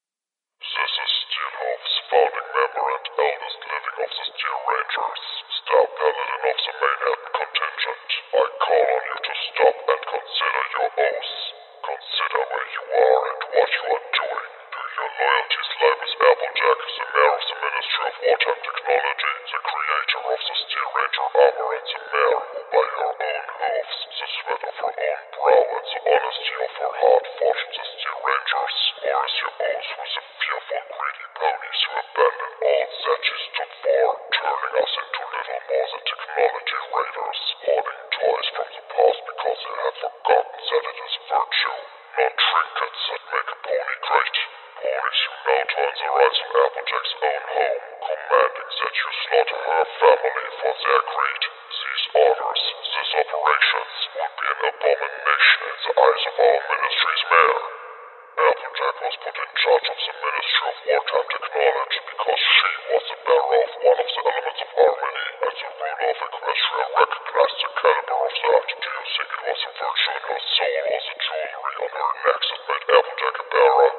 "This is Steelhoofs, founding member and eldest living of the Steel Rangers, star paladin of the Manhattan contingent. I call on you to stop and consider your oaths. Consider where you are and what you are doing. Do your loyalties lie with Applejack, the mayor of the Ministry of Wartime Technology, the creator of the Steel Ranger armor, and the mayor who, by her own oaths, the sweat of her own brow and the honesty of her heart, forged the Steel Rangers? Or is your oath with the fearful, greedy ponies who abandon all that you stood for, turning us into little more than technology raiders, hoarding toys from the past because they have forgotten that it is virtue, not trinkets that make a pony great? Ponies who now turn the rights of Applejack's own home, commanding that you slaughter her family for their greed. These orders, these operations, would be an abomination in the eyes of our ministry's mayor. Applejack was put in charge of the Ministry of Wartime Technology because she was the bearer of one of the elements of harmony, and the ruler of Equestria recognized the caliber of that. Do you think it was the virtue in her soul or the jewelry on her neck that made Applejack a bearer?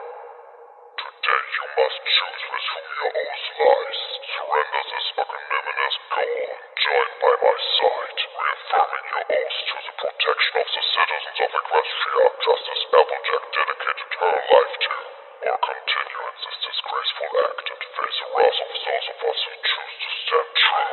Today you must choose with whom your oath lies. Surrender this ignominious goal, join by my side, reaffirming your oath to the protection of the citizens of Equestria, just as Applejack dedicated her life to, or continue in this disgraceful act and face the wrath of those of us who choose to stand true.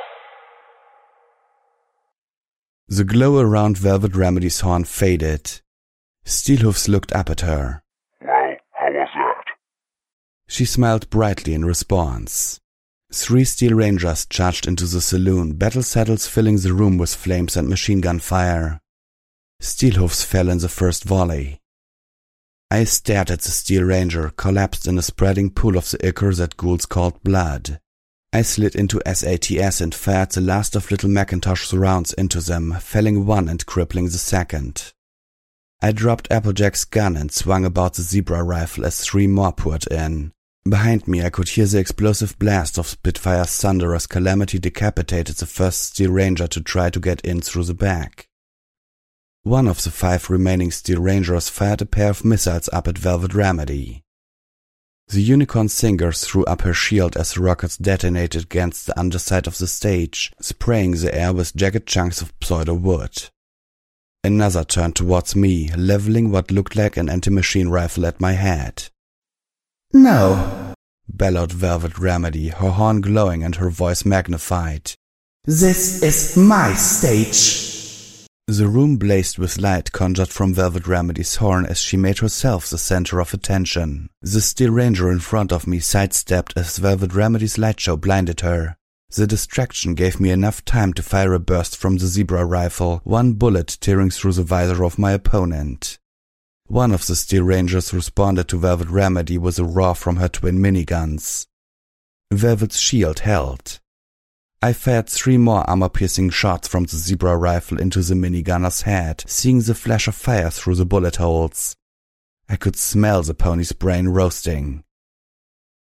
The glow around Velvet Remedy's horn faded. Steelhoofs looked up at her. "Well, how was that?" She smiled brightly in response. 3 Steel Rangers charged into the saloon, battle saddles filling the room with flames and machine gun fire. Steelhoofs fell in the first volley. I stared at the Steel Ranger, collapsed in a spreading pool of the ichor that ghouls called blood. I slid into SATS and fired the last of Little Macintosh's rounds into them, felling one and crippling the second. I dropped Applejack's gun and swung about the Zebra rifle as 3 more poured in. Behind me I could hear the explosive blast of Spitfire's thunder as Calamity decapitated the first Steel Ranger to try to get in through the back. One of the 5 remaining Steel Rangers fired a pair of missiles up at Velvet Remedy. The Unicorn Singer threw up her shield as the rockets detonated against the underside of the stage, spraying the air with jagged chunks of pseudo-wood. Another turned towards me, leveling what looked like an anti-machine rifle at my head. "No," bellowed Velvet Remedy, her horn glowing and her voice magnified. "This is my stage." The room blazed with light conjured from Velvet Remedy's horn as she made herself the center of attention. The Steel Ranger in front of me sidestepped as Velvet Remedy's light show blinded her. The distraction gave me enough time to fire a burst from the Zebra rifle, 1 bullet tearing through the visor of my opponent. One of the Steel Rangers responded to Velvet Remedy with a roar from her twin miniguns. Velvet's shield held. I fired 3 more armor-piercing shots from the Zebra rifle into the minigunner's head, seeing the flash of fire through the bullet holes. I could smell the pony's brain roasting.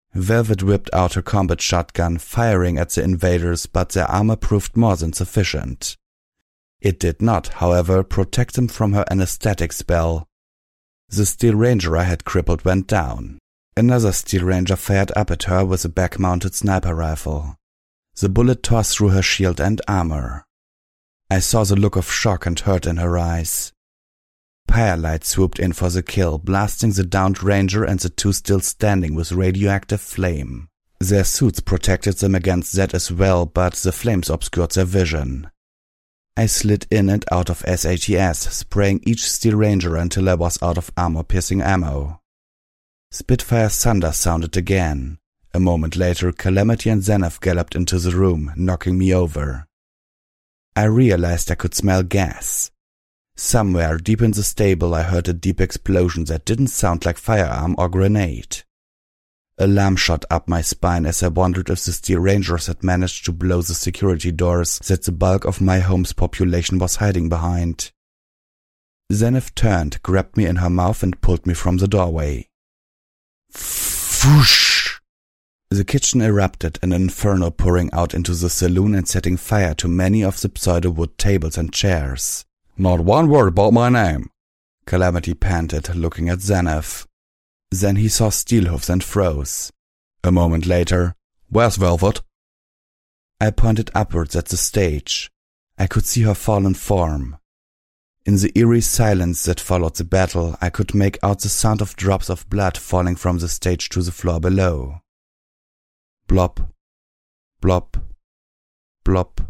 Velvet whipped out her combat shotgun, firing at the invaders, but their armor proved more than sufficient. It did not, however, protect them from her anesthetic spell. The Steel Ranger I had crippled went down. Another Steel Ranger fired up at her with a back-mounted sniper rifle. The bullet tore through her shield and armor. I saw the look of shock and hurt in her eyes. Firelight swooped in for the kill, blasting the downed Ranger and the two still standing with radioactive flame. Their suits protected them against that as well, but the flames obscured their vision. I slid in and out of SATS, spraying each Steel Ranger until I was out of armor-piercing ammo. Spitfire's thunder sounded again. A moment later, Calamity and Zenith galloped into the room, knocking me over. I realized I could smell gas. Somewhere deep in the stable I heard a deep explosion that didn't sound like firearm or grenade. Alarm shot up my spine as I wondered if the Steel Rangers had managed to blow the security doors that the bulk of my home's population was hiding behind. Zenith turned, grabbed me in her mouth and pulled me from the doorway. Whoosh! The kitchen erupted, an inferno pouring out into the saloon and setting fire to many of the pseudo-wood tables and chairs. Not one word about my name, Calamity panted, looking at Zenith. Then he saw Steelhooves and froze. A moment later, where's Velvet? I pointed upwards at the stage. I could see her fallen form. In the eerie silence that followed the battle, I could make out the sound of drops of blood falling from the stage to the floor below. Blop, blop, blop.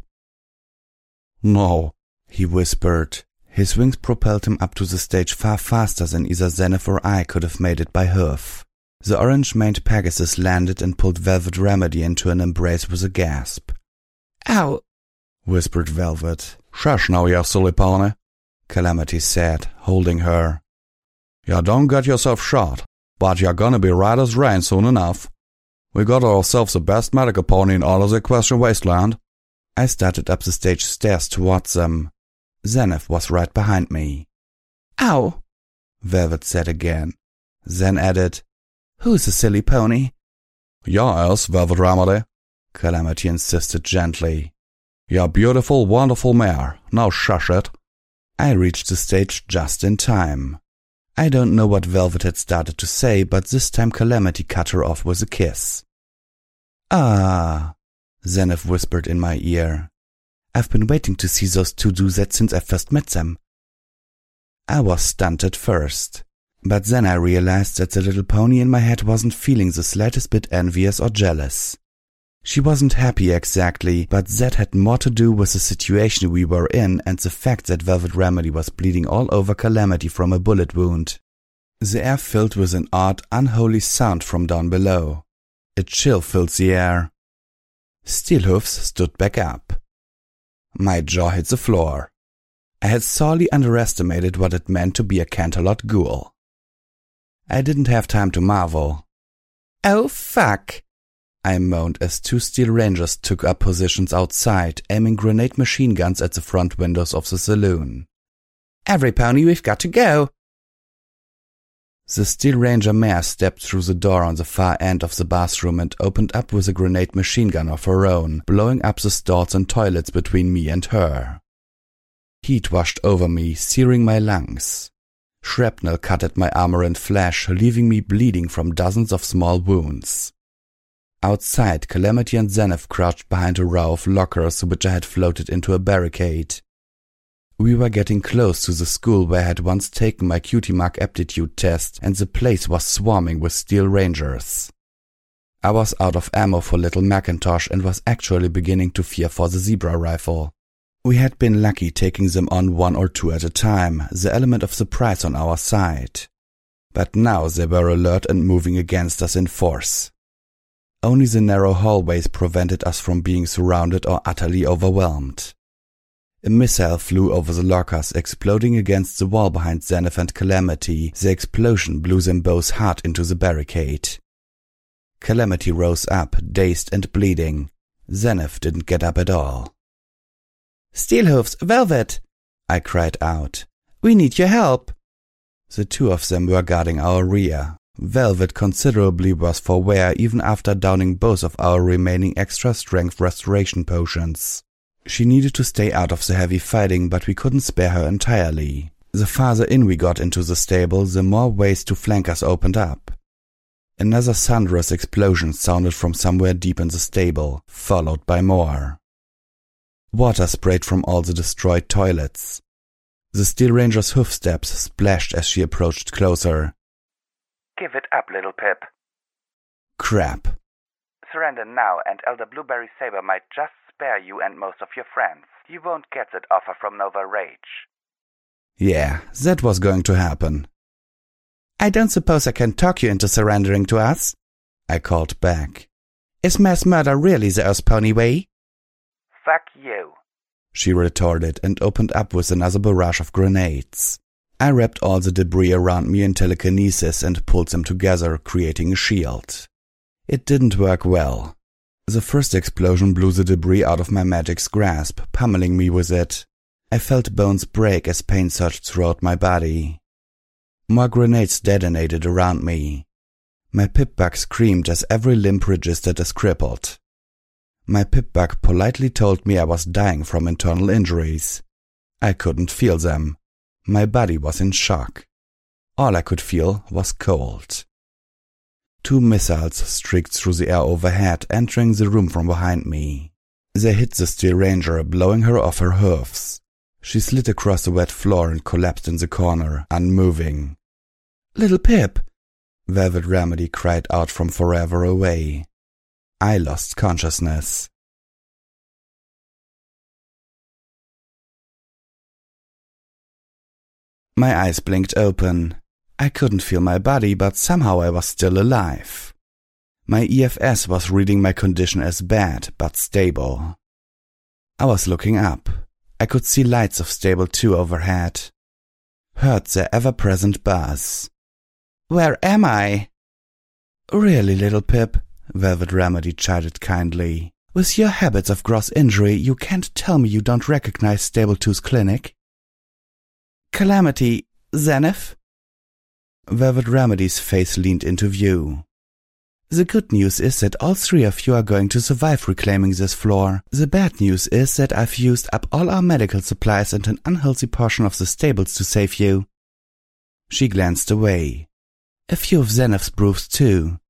No, he whispered. His wings propelled him up to the stage far faster than either Zenith or I could have made it by hoof. The orange-maned Pegasus landed and pulled Velvet Remedy into an embrace with a gasp. Ow, whispered Velvet. Shush now, you silly pony, Calamity said, holding her. Ya don't get yourself shot, but you're gonna be right as rain soon enough. We got ourselves the best medical pony in all of the Equestrian Wasteland. I started up the stage stairs towards them. Zenith was right behind me. Ow, Velvet said again. Then added, Who's the silly pony? Yes, Velvet Remedy, Calamity insisted gently. Your beautiful, wonderful mare. Now shush it. I reached the stage just in time. I don't know what Velvet had started to say, but this time Calamity cut her off with a kiss. Ah, Zenith whispered in my ear. I've been waiting to see those two do that since I first met them. I was stunned at first, but then I realized that the little pony in my head wasn't feeling the slightest bit envious or jealous. She wasn't happy exactly, but that had more to do with the situation we were in and the fact that Velvet Remedy was bleeding all over Calamity from a bullet wound. The air filled with an odd, unholy sound from down below. A chill filled the air. Steelhooves stood back up. My jaw hit the floor. I had sorely underestimated what it meant to be a Canterlot ghoul. I didn't have time to marvel. Oh, fuck! I moaned as two Steel Rangers took up positions outside, aiming grenade machine guns at the front windows of the saloon. Every pony, we've got to go! The Steel Ranger mare stepped through the door on the far end of the bathroom and opened up with a grenade machine gun of her own, blowing up the stalls and toilets between me and her. Heat washed over me, searing my lungs. Shrapnel cut at my armor and flesh, leaving me bleeding from dozens of small wounds. Outside, Calamity and Zenith crouched behind a row of lockers which I had floated into a barricade. We were getting close to the school where I had once taken my Cutie Mark aptitude test, and the place was swarming with Steel Rangers. I was out of ammo for Little Macintosh and was actually beginning to fear for the Zebra rifle. We had been lucky taking them on one or two at a time, the element of surprise on our side. But now they were alert and moving against us in force. Only the narrow hallways prevented us from being surrounded or utterly overwhelmed. A missile flew over the lockers, exploding against the wall behind Zenith and Calamity. The explosion blew them both hard into the barricade. Calamity rose up, dazed and bleeding. Zenith didn't get up at all. Steelhooves, Velvet! I cried out. We need your help! The two of them were guarding our rear. Velvet considerably worse for wear even after downing both of our remaining extra-strength restoration potions. She needed to stay out of the heavy fighting, but we couldn't spare her entirely. The farther in we got into the stable, the more ways to flank us opened up. Another thunderous explosion sounded from somewhere deep in the stable, followed by more. Water sprayed from all the destroyed toilets. The Steel Ranger's hoofsteps splashed as she approached closer. Give it up, little Pip. Crap. Surrender now, and Elder Blueberry Saber might just spare you and most of your friends. You won't get that offer from Nova Rage. Yeah, that was going to happen. I don't suppose I can talk you into surrendering to us? I called back. Is mass murder really the Earthpony way? Fuck you, she retorted and opened up with another barrage of grenades. I wrapped all the debris around me in telekinesis and pulled them together, creating a shield. It didn't work well. The first explosion blew the debris out of my magic's grasp, pummeling me with it. I felt bones break as pain surged throughout my body. More grenades detonated around me. My Pip-Bug screamed as every limb registered as crippled. My Pip-Bug politely told me I was dying from internal injuries. I couldn't feel them. My body was in shock. All I could feel was cold. 2 missiles streaked through the air overhead, entering the room from behind me. They hit the Steel Ranger, blowing her off her hoofs. She slid across the wet floor and collapsed in the corner, unmoving. Little Pip! Velvet Remedy cried out from forever away. I lost consciousness. My eyes blinked open. I couldn't feel my body, but somehow I was still alive. My EFS was reading my condition as bad, but stable. I was looking up. I could see lights of Stable 2 overhead. Heard their ever-present buzz. Where am I? Really, little Pip, Velvet Remedy chided kindly. With your habits of gross injury, you can't tell me you don't recognize Stable 2's clinic. Calamity, Zenith? Velvet Remedy's face leaned into view. The good news is that all 3 of you are going to survive reclaiming this floor. The bad news is that I've used up all our medical supplies and an unhealthy portion of the stables to save you. She glanced away. A few of Zenith's brews too.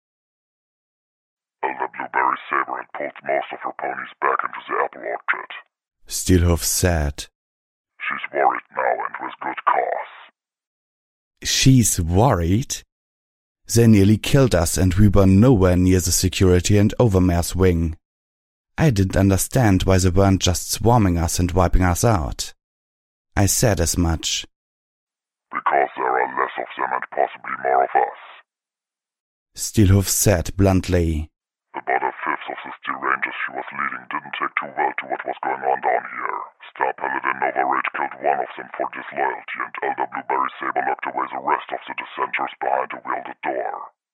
Elder Blueberry Saber had pulled most of her ponies back into the apple orchard, Steelhoof said. She's worried now, and with good cause. She's worried? They nearly killed us and we were nowhere near the security and Overmare's wing. I didn't understand why they weren't just swarming us and wiping us out. I said as much. Because there are less of them and possibly more of us. Steelhoof said bluntly. About a fifth of the Steel Rangers she was leading didn't take too well to what was going on down here. Star Pellet and Nova Rage killed one of them for disloyalty, and Elder Blueberry Saber locked away the rest of the dissenters behind a welded door.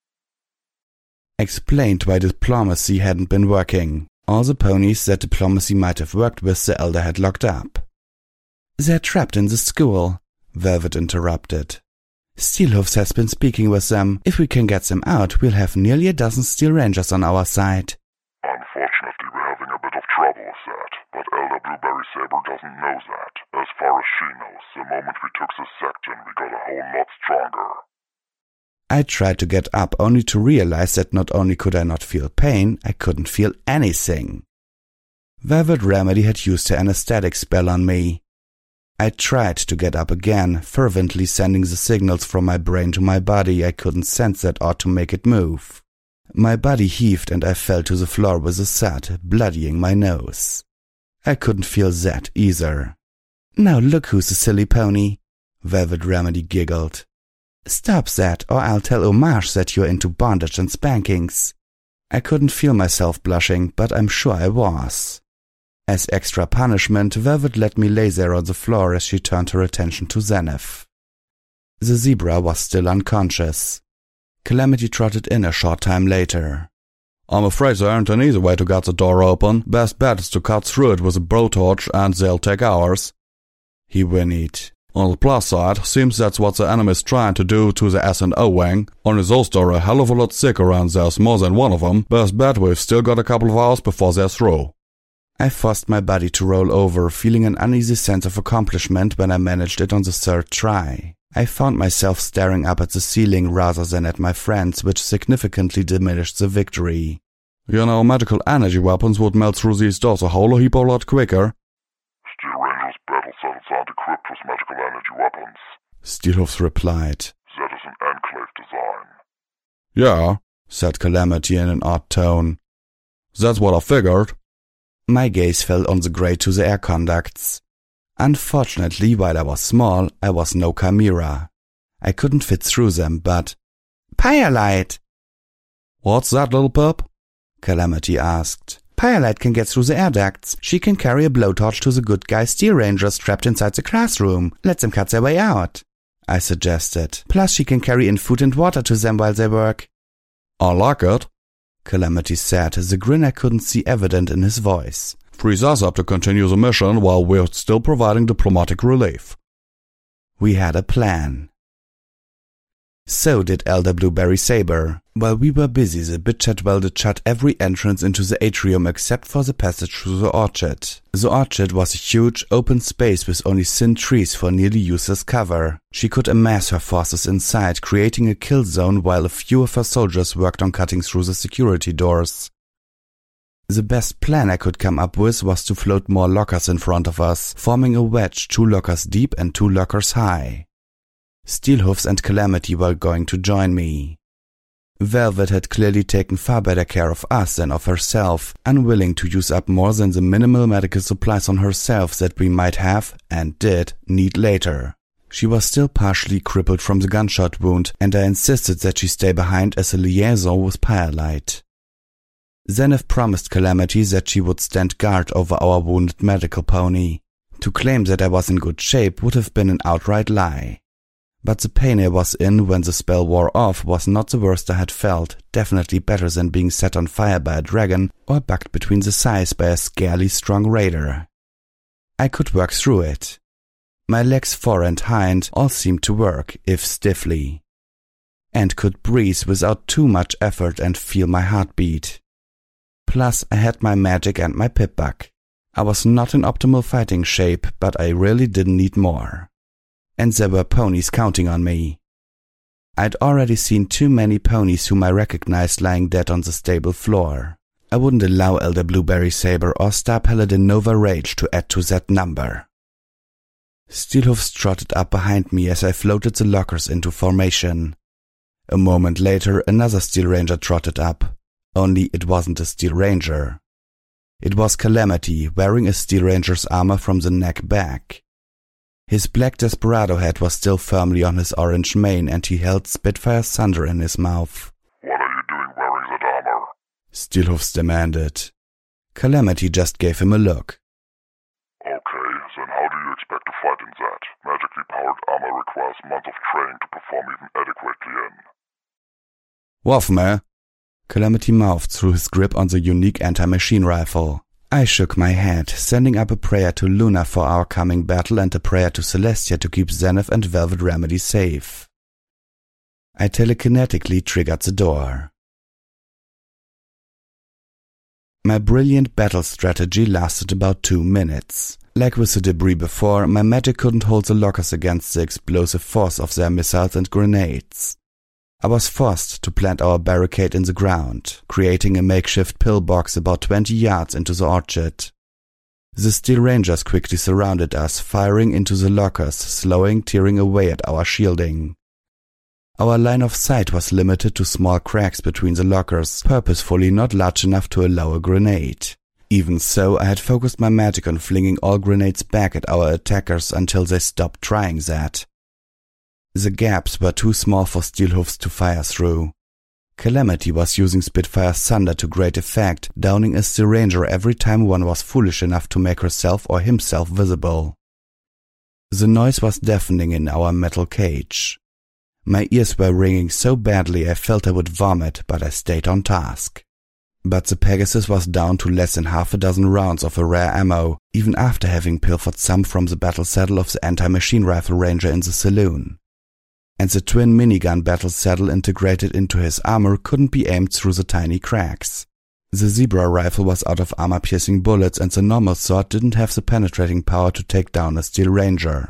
Explained why diplomacy hadn't been working. All the ponies that diplomacy might have worked with the Elder had locked up. They're trapped in the school, Velvet interrupted. Steelhoofs has been speaking with them. If we can get them out, we'll have nearly a dozen Steel Rangers on our side. Unfortunately, we're having a bit of trouble with that, but Elder Blueberry Saber doesn't know that. As far as she knows, the moment we took the section, we got a whole lot stronger. I tried to get up only to realize that not only could I not feel pain, I couldn't feel anything. Velvet Remedy had used her anesthetic spell on me. I tried to get up again, fervently sending the signals from my brain to my body I couldn't sense that ought to make it move. My body heaved and I fell to the floor with a thud, bloodying my nose. I couldn't feel that either. Now look who's a silly pony, Velvet Remedy giggled. Stop that, or I'll tell Homage that you're into bondage and spankings. I couldn't feel myself blushing, but I'm sure I was. As extra punishment, Velvet let me lay there on the floor as she turned her attention to Zenith. The zebra was still unconscious. Calamity trotted in a short time later. I'm afraid there aren't an easy way to get the door open. Best bet is to cut through it with a blowtorch and they'll take ours. He whinnied. On the plus side, seems that's what the enemy's trying to do to the S&O wing. On his old story, a hell of a lot sicker and there's more than one of them, but I bet we've still got a couple of hours before they're through. I forced my body to roll over, feeling an uneasy sense of accomplishment when I managed it on the third try. I found myself staring up at the ceiling rather than at my friends, which significantly diminished the victory. You know, medical energy weapons would melt through these doors a whole heap a lot quicker. Steel Ranger's battle cells aren't equipped with magical energy weapons, Steelhooves replied. That is an Enclave design. Yeah, said Calamity in an odd tone. That's what I figured. My gaze fell on the grate to the air conducts. Unfortunately, while I was small, I was no chimera. I couldn't fit through them, but... Pyrelight! What's that, little pup? Calamity asked. Pyrelight can get through the air ducts. She can carry a blowtorch to the good guy Steel Rangers trapped inside the classroom. Let them cut their way out, I suggested. Plus she can carry in food and water to them while they work. I like it, Calamity said, the grin I couldn't see evident in his voice. Frees us up to continue the mission while we're still providing diplomatic relief. We had a plan. So did Elder Blueberry Saber. While we were busy, the bitch had welded shut every entrance into the atrium except for the passage through the orchard. The orchard was a huge, open space with only thin trees for nearly useless cover. She could amass her forces inside, creating a kill zone while a few of her soldiers worked on cutting through the security doors. The best plan I could come up with was to float more lockers in front of us, forming a wedge 2 lockers deep and 2 lockers high. Steelhooves and Calamity were going to join me. Velvet had clearly taken far better care of us than of herself, unwilling to use up more than the minimal medical supplies on herself that we might have, and did, need later. She was still partially crippled from the gunshot wound, and I insisted that she stay behind as a liaison with Pyrelight. Zenith promised Calamity that she would stand guard over our wounded medical pony. To claim that I was in good shape would have been an outright lie. But the pain I was in when the spell wore off was not the worst I had felt, definitely better than being set on fire by a dragon or bucked between the thighs by a scarily strong raider. I could work through it. My legs fore and hind all seemed to work, if stiffly, and could breathe without too much effort and feel my heartbeat. Plus, I had my magic and my pip-buck. I was not in optimal fighting shape, but I really didn't need more. And there were ponies counting on me. I'd already seen too many ponies whom I recognized lying dead on the stable floor. I wouldn't allow Elder Blueberry Saber or Star Paladin Nova Rage to add to that number. Steelhooves trotted up behind me as I floated the lockers into formation. A moment later, another Steel Ranger trotted up. Only it wasn't a Steel Ranger. It was Calamity, wearing a Steel Ranger's armor from the neck back. His black Desperado hat was still firmly on his orange mane, and he held Spitfire's Thunder in his mouth. What are you doing wearing that armor? Steelhooves demanded. Calamity just gave him a look. Okay, then how do you expect to fight in that? Magically powered armor requires months of training to perform even adequately in. Waff, man. Calamity mouthed through his grip on the unique anti-machine rifle. I shook my head, sending up a prayer to Luna for our coming battle and a prayer to Celestia to keep Zenith and Velvet Remedy safe. I telekinetically triggered the door. My brilliant battle strategy lasted about 2 minutes. Like with the debris before, my magic couldn't hold the lockers against the explosive force of their missiles and grenades. I was forced to plant our barricade in the ground, creating a makeshift pillbox about 20 yards into the orchard. The Steel Rangers quickly surrounded us, firing into the lockers, slowing, tearing away at our shielding. Our line of sight was limited to small cracks between the lockers, purposefully not large enough to allow a grenade. Even so, I had focused my magic on flinging all grenades back at our attackers until they stopped trying that. The gaps were too small for Steelhooves to fire through. Calamity was using Spitfire's Thunder to great effect, downing a Steel Ranger every time one was foolish enough to make herself or himself visible. The noise was deafening in our metal cage. My ears were ringing so badly I felt I would vomit, but I stayed on task. But the Pegasus was down to less than half a dozen rounds of a rare ammo, even after having pilfered some from the battle saddle of the anti-machine rifle ranger in the saloon. And the twin minigun battle saddle integrated into his armor couldn't be aimed through the tiny cracks. The Zebra rifle was out of armor-piercing bullets, and the normal sword didn't have the penetrating power to take down a Steel Ranger.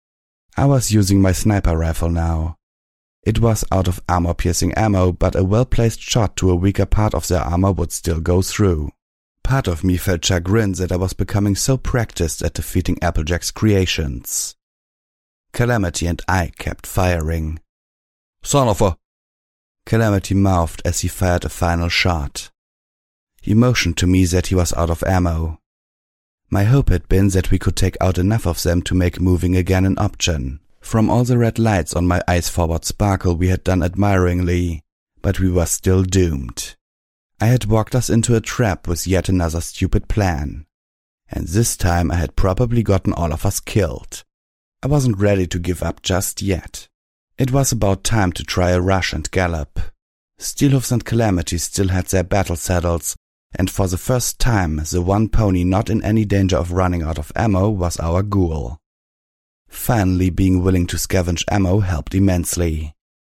I was using my sniper rifle now. It was out of armor-piercing ammo, but a well-placed shot to a weaker part of their armor would still go through. Part of me felt chagrin that I was becoming so practiced at defeating Applejack's creations. Calamity and I kept firing. Son of a... Calamity mouthed as he fired a final shot. He motioned to me that he was out of ammo. My hope had been that we could take out enough of them to make moving again an option. From all the red lights on my ice-forward sparkle we had done admiringly, but we were still doomed. I had walked us into a trap with yet another stupid plan. And this time I had probably gotten all of us killed. I wasn't ready to give up just yet. It was about time to try a rush and gallop. Steelhooves and Calamity still had their battle saddles, and for the first time the one pony not in any danger of running out of ammo was our ghoul. Finally, being willing to scavenge ammo helped immensely.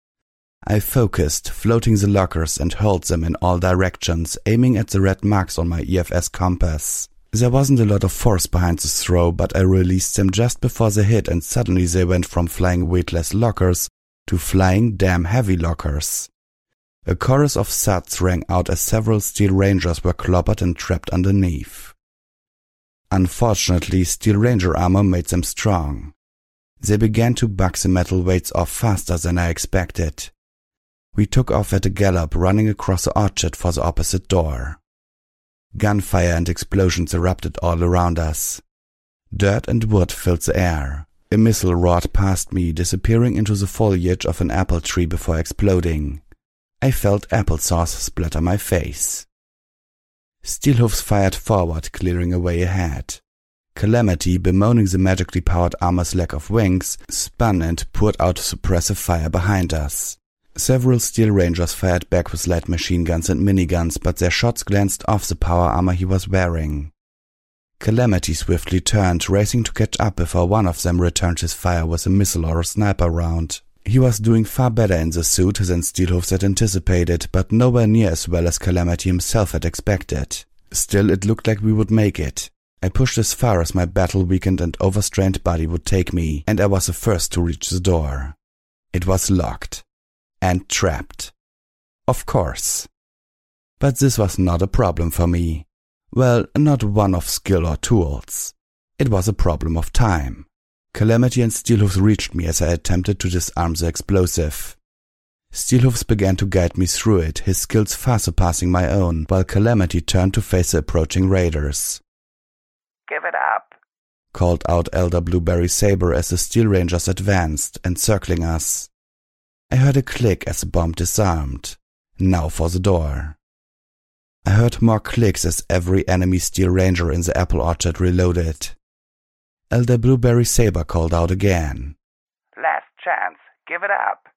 I focused, floating the lockers, and hurled them in all directions, aiming at the red marks on my EFS compass. There wasn't a lot of force behind the throw, but I released them just before they hit, and suddenly they went from flying weightless lockers to flying damn heavy lockers. A chorus of thuds rang out as several Steel Rangers were clobbered and trapped underneath. Unfortunately, Steel Ranger armor made them strong. They began to buck the metal weights off faster than I expected. We took off at a gallop, running across the orchard for the opposite door. Gunfire and explosions erupted all around us. Dirt and wood filled the air. A missile roared past me, disappearing into the foliage of an apple tree before exploding. I felt applesauce splatter my face. Steelhooves fired forward, clearing a way ahead. Calamity, bemoaning the magically powered armor's lack of wings, spun and poured out suppressive fire behind us. Several Steel Rangers fired back with light machine guns and miniguns, but their shots glanced off the power armor he was wearing. Calamity swiftly turned, racing to catch up before one of them returned his fire with a missile or a sniper round. He was doing far better in the suit than Steelhooves had anticipated, but nowhere near as well as Calamity himself had expected. Still, it looked like we would make it. I pushed as far as my battle-weakened and overstrained body would take me, and I was the first to reach the door. It was locked. And trapped. Of course. But this was not a problem for me. Well, not one of skill or tools. It was a problem of time. Calamity and Steelhooves reached me as I attempted to disarm the explosive. Steelhooves began to guide me through it, his skills far surpassing my own, while Calamity turned to face the approaching raiders. "Give it up," called out Elder Blueberry Saber as the Steel Rangers advanced, encircling us. I heard a click as the bomb disarmed. Now for the door. I heard more clicks as every enemy Steel Ranger in the apple orchard reloaded. Elder Blueberry Saber called out again. "Last chance. Give it up."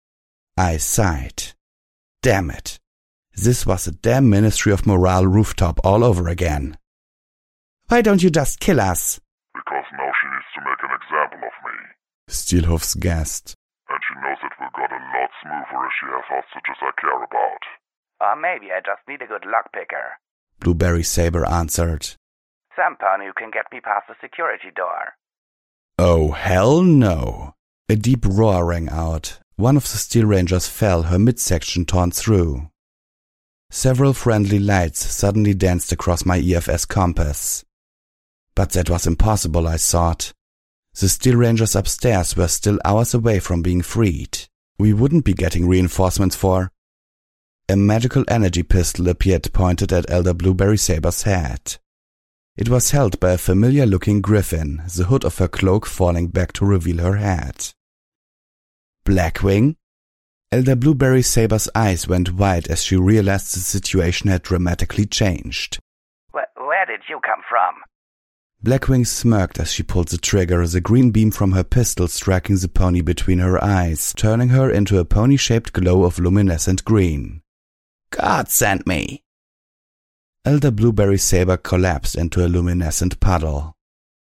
I sighed. Damn it. This was a damn Ministry of Morale rooftop all over again. Why don't you just kill us? Because now she needs to make an example of me. Steelhooves gasped. And she knows it will go a lot smoother if she has hostages I care about. Or maybe I just need a good lockpicker. Blueberry Saber answered. Some pony who can get me past the security door. Oh, hell no. A deep roar rang out. One of the Steel Rangers fell, her midsection torn through. Several friendly lights suddenly danced across my EFS compass. But that was impossible, I thought. The Steel Rangers upstairs were still hours away from being freed. We wouldn't be getting reinforcements for... A magical energy pistol appeared pointed at Elder Blueberry Saber's head. It was held by a familiar-looking griffin, the hood of her cloak falling back to reveal her head. Blackwing? Elder Blueberry Saber's eyes went wide as she realized the situation had dramatically changed. Where did you come from? Blackwing smirked as she pulled the trigger, the green beam from her pistol striking the pony between her eyes, turning her into a pony-shaped glow of luminescent green. God sent me. Elder Blueberry Saber collapsed into a luminescent puddle.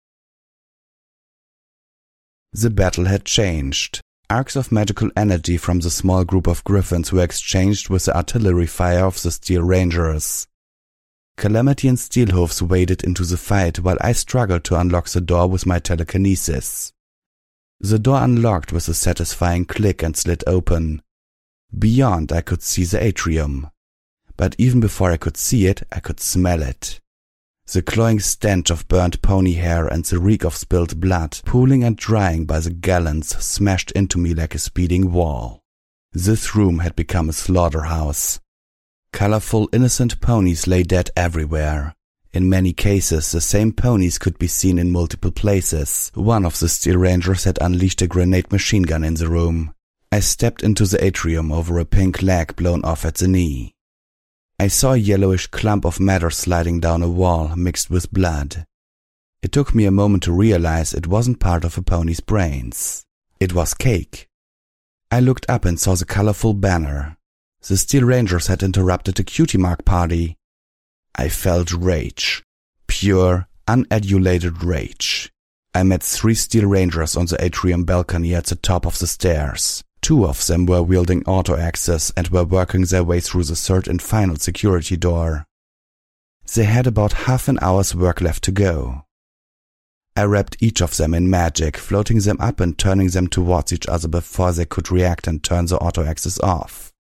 The battle had changed. Arcs of magical energy from the small group of griffins were exchanged with the artillery fire of the Steel Rangers. Calamity and Steelhooves waded into the fight while I struggled to unlock the door with my telekinesis. The door unlocked with a satisfying click and slid open. Beyond, I could see the atrium. But even before I could see it, I could smell it. The cloying stench of burnt pony hair and the reek of spilled blood, pooling and drying by the gallons, smashed into me like a speeding wall. This room had become a slaughterhouse. Colorful, innocent ponies lay dead everywhere. In many cases, the same ponies could be seen in multiple places. One of the Steel Rangers had unleashed a grenade machine gun in the room. I stepped into the atrium over a pink leg blown off at the knee. I saw a yellowish clump of matter sliding down a wall mixed with blood. It took me a moment to realize it wasn't part of a pony's brains. It was cake. I looked up and saw the colorful banner. The Steel Rangers had interrupted a cutie mark party. I felt rage. Pure, unadulated rage. I met 3 Steel Rangers on the atrium balcony at the top of the stairs. 2 of them were wielding auto-access and were working their way through the third and final security door. They had about half an hour's work left to go. I wrapped each of them in magic, floating them up and turning them towards each other before they could react and turn the auto-access off.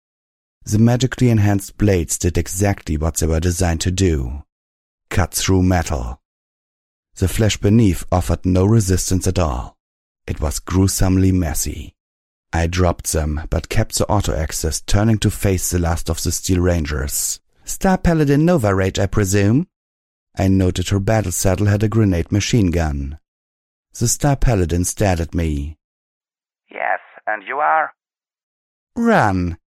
The magically enhanced blades did exactly what they were designed to do. Cut through metal. The flesh beneath offered no resistance at all. It was gruesomely messy. I dropped them, but kept the auto-access, turning to face the last of the Steel Rangers. Star Paladin Nova Rage, I presume? I noted her battle saddle had a grenade machine gun. The Star Paladin stared at me. Yes, and you are? Run!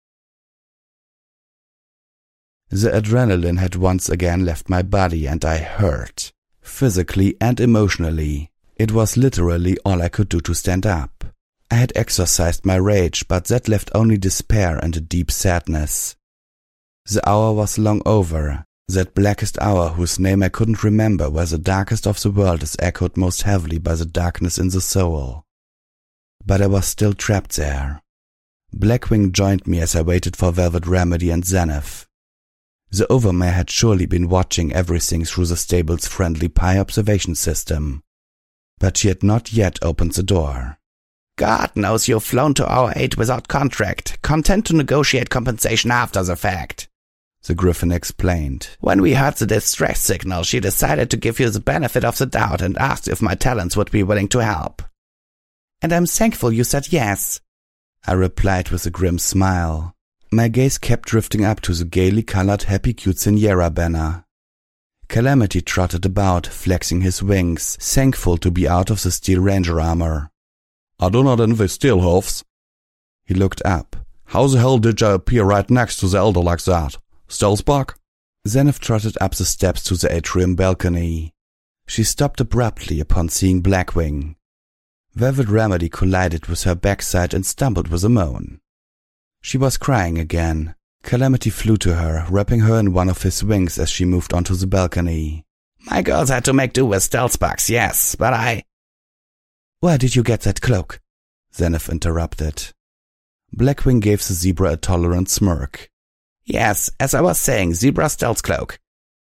The adrenaline had once again left my body and I hurt. Physically and emotionally. It was literally all I could do to stand up. I had exorcised my rage, but that left only despair and a deep sadness. The hour was long over, that blackest hour whose name I couldn't remember, where the darkest of the world is echoed most heavily by the darkness in the soul. But I was still trapped there. Blackwing joined me as I waited for Velvet Remedy and Zenith. The Overmare had surely been watching everything through the stable's friendly Pi observation system. But she had not yet opened the door. God knows you've flown to our aid without contract, content to negotiate compensation after the fact, the Griffin explained. When we heard the distress signal, she decided to give you the benefit of the doubt and asked if my talents would be willing to help. And I'm thankful you said yes, I replied with a grim smile. My gaze kept drifting up to the gaily colored Happy Quinceañera banner. Calamity trotted about, flexing his wings, thankful to be out of the Steel Ranger armor. I do not envy Steelhooves. He looked up. How the hell did you appear right next to the Elder like that? Stealth bug? Zenith trotted up the steps to the atrium balcony. She stopped abruptly upon seeing Blackwing. Velvet Remedy collided with her backside and stumbled with a moan. She was crying again. Calamity flew to her, wrapping her in one of his wings as she moved onto the balcony. My girls had to make do with stealth bugs, yes, but I... Where did you get that cloak? Zenith interrupted. Blackwing gave the zebra a tolerant smirk. Yes, as I was saying, zebra stealth cloak.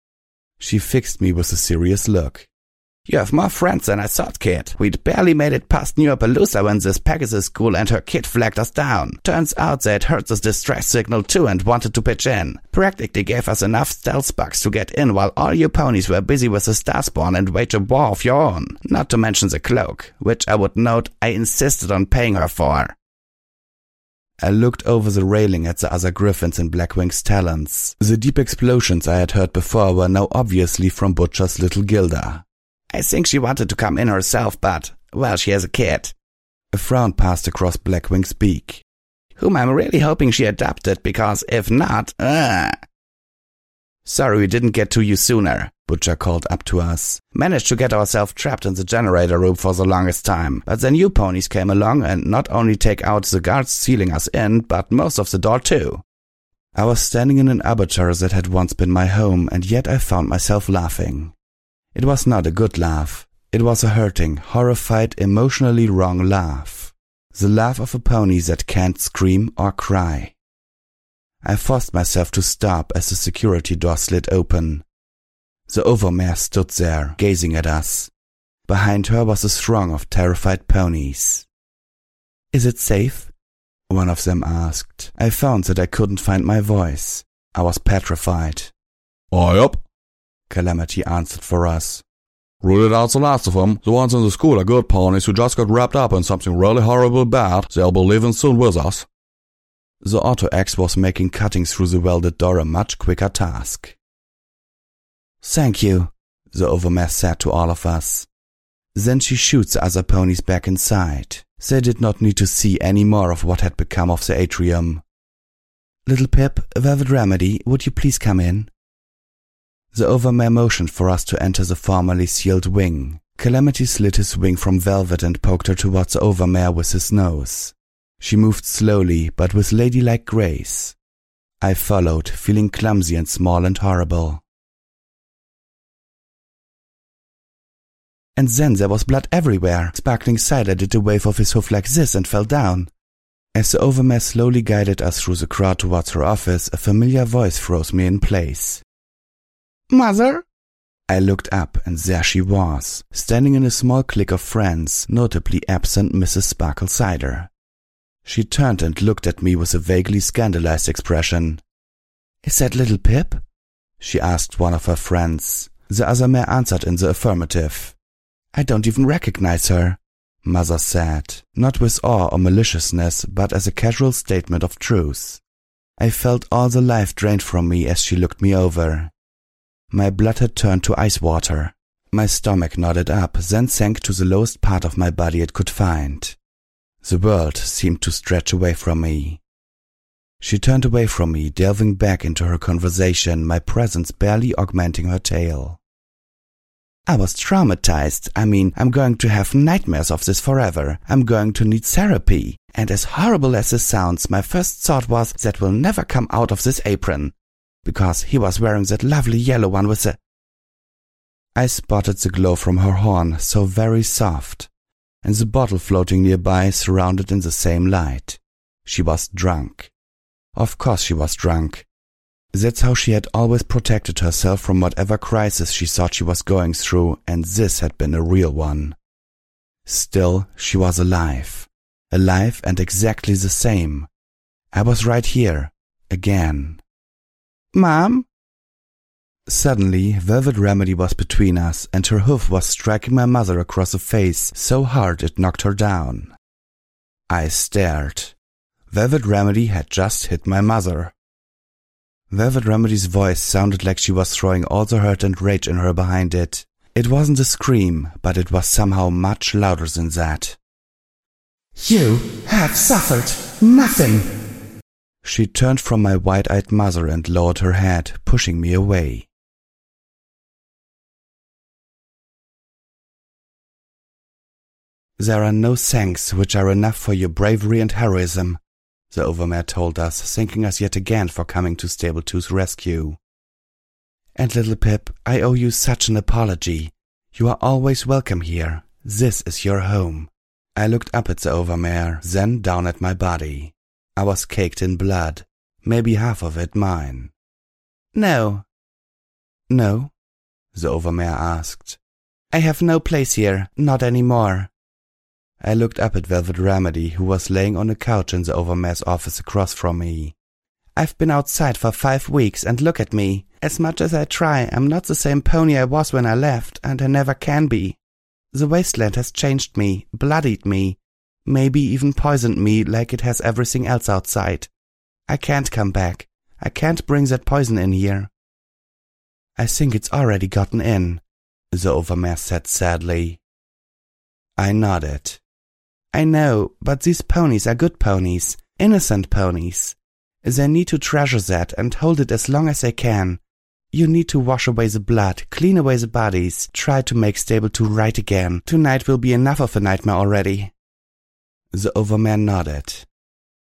She fixed me with a serious look. You have more friends than I thought, kid. We'd barely made it past New Appaloosa when this Pegasus school and her kid flagged us down. Turns out they'd heard this distress signal too and wanted to pitch in. Practically gave us enough stealth bugs to get in while all you ponies were busy with the Starspawn and wage a war of your own. Not to mention the cloak, which I would note I insisted on paying her for. I looked over the railing at the other griffins in Blackwing's talons. The deep explosions I had heard before were now obviously from Butcher's little Gilda. I think she wanted to come in herself, but, well, she has a kid. A frown passed across Blackwing's beak. Whom I'm really hoping she adopted, because if not, Sorry we didn't get to you sooner, Butcher called up to us. Managed to get ourselves trapped in the generator room for the longest time, but then you ponies came along and not only take out the guards sealing us in, but most of the door too. I was standing in an abattoir that had once been my home, and yet I found myself laughing. It was not a good laugh. It was a hurting, horrified, emotionally wrong laugh. The laugh of a pony that can't scream or cry. I forced myself to stop as the security door slid open. The overmare stood there, gazing at us. Behind her was a throng of terrified ponies. "Is it safe?" one of them asked. I found that I couldn't find my voice. I was petrified. "Aye up," Calamity answered for us. "Rooted out the last of them. The ones in the school are good ponies who just got wrapped up in something really horrible bad. They'll be leaving soon with us." The auto X was making cutting through the welded door a much quicker task. "Thank you," the overmare said to all of us. Then she shoots the other ponies back inside. They did not need to see any more of what had become of the atrium. "Little Pip, Velvet Remedy, would you please come in?" The overmare motioned for us to enter the formerly sealed wing. Calamity slid his wing from Velvet and poked her towards the overmare with his nose. She moved slowly, but with ladylike grace. I followed, feeling clumsy and small and horrible. And then there was blood everywhere. Sparkling Cider did a wave of his hoof like this and fell down. As the overmare slowly guided us through the crowd towards her office, a familiar voice froze me in place. "Mother?" I looked up, and there she was, standing in a small clique of friends, notably absent Mrs. Sparkle Cider. She turned and looked at me with a vaguely scandalized expression. "Is that little Pip?" she asked one of her friends. The other mare answered in the affirmative. "I don't even recognize her," Mother said, not with awe or maliciousness, but as a casual statement of truth. I felt all the life drained from me as she looked me over. My blood had turned to ice water. My stomach nodded up, then sank to the lowest part of my body it could find. The world seemed to stretch away from me. She turned away from me, delving back into her conversation, my presence barely augmenting her tale. "I was traumatized. I'm going to have nightmares of this forever. I'm going to need therapy. And as horrible as this sounds, my first thought was that we'll never come out of this apron. Because he was wearing that lovely yellow one with the—" I spotted the glow from her horn, so very soft, and the bottle floating nearby, surrounded in the same light. She was drunk. Of course she was drunk. That's how she had always protected herself from whatever crisis she thought she was going through, and this had been a real one. Still, she was alive. Alive and exactly the same. I was right here. Again. "Mom?" Suddenly, Velvet Remedy was between us, and her hoof was striking my mother across the face so hard it knocked her down. I stared. Velvet Remedy had just hit my mother. Velvet Remedy's voice sounded like she was throwing all the hurt and rage in her behind it. It wasn't a scream, but it was somehow much louder than that. "You have suffered nothing." She turned from my wide-eyed mother and lowered her head, pushing me away. "There are no thanks which are enough for your bravery and heroism," the overmare told us, thanking us yet again for coming to Stable-2's rescue. "And little Pip, I owe you such an apology. You are always welcome here. This is your home." I looked up at the overmare, then down at my body. I was caked in blood, maybe half of it mine. "No." "No?" the overmare asked. "I have no place here, not anymore." I looked up at Velvet Remedy, who was laying on a couch in the overmare's office across from me. "I've been outside for 5 weeks, and look at me. As much as I try, I'm not the same pony I was when I left, and I never can be. The wasteland has changed me, bloodied me, maybe even poisoned me like it has everything else outside. I can't come back. I can't bring that poison in here." "I think it's already gotten in," the overmare said sadly. I nodded. "I know, but these ponies are good ponies, innocent ponies. They need to treasure that and hold it as long as they can. You need to wash away the blood, clean away the bodies, try to make Stable-2 right again. Tonight will be enough of a nightmare already." The overmare nodded.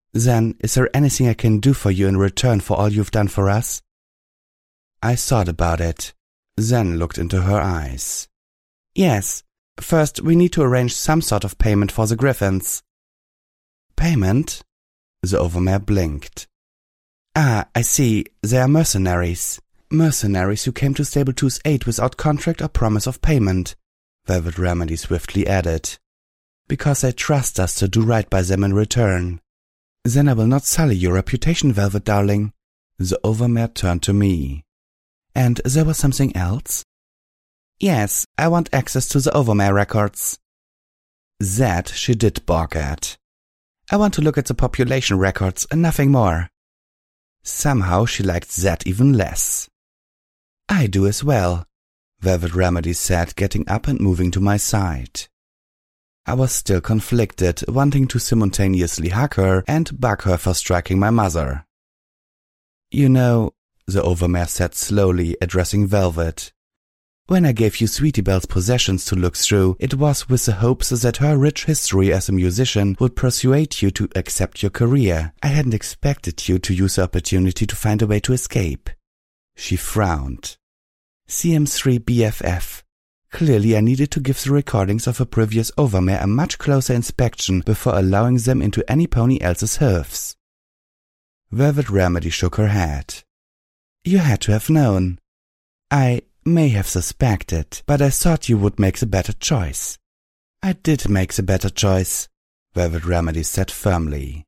Then, is there anything I can do for you in return for all you've done for us? I thought about it, then looked into her eyes. Yes. First, we need to arrange some sort of payment for the Griffins. Payment? The Overmare blinked. Ah, I see. They are mercenaries. Mercenaries who came to Stable 2's aid without contract or promise of payment, Velvet Remedy swiftly added. Because they trust us to do right by them in return. Then I will not sully your reputation, Velvet darling. The Overmare turned to me. And there was something else? Yes, I want access to the Overmare records. That she did balk at. I want to look at the population records and nothing more. Somehow she liked that even less. I do as well, Velvet Remedy said, getting up and moving to my side. I was still conflicted, wanting to simultaneously hug her and bug her for striking my mother. You know, the Overmare said slowly, addressing Velvet. When I gave you Sweetie Belle's possessions to look through, it was with the hopes that her rich history as a musician would persuade you to accept your career. I hadn't expected you to use the opportunity to find a way to escape. She frowned. CM3 BFF. Clearly I needed to give the recordings of a previous Overmare a much closer inspection before allowing them into any pony else's hooves. Velvet Remedy shook her head. You had to have known. I may have suspected, but I thought you would make the better choice. I did make the better choice, Velvet Remedy said firmly.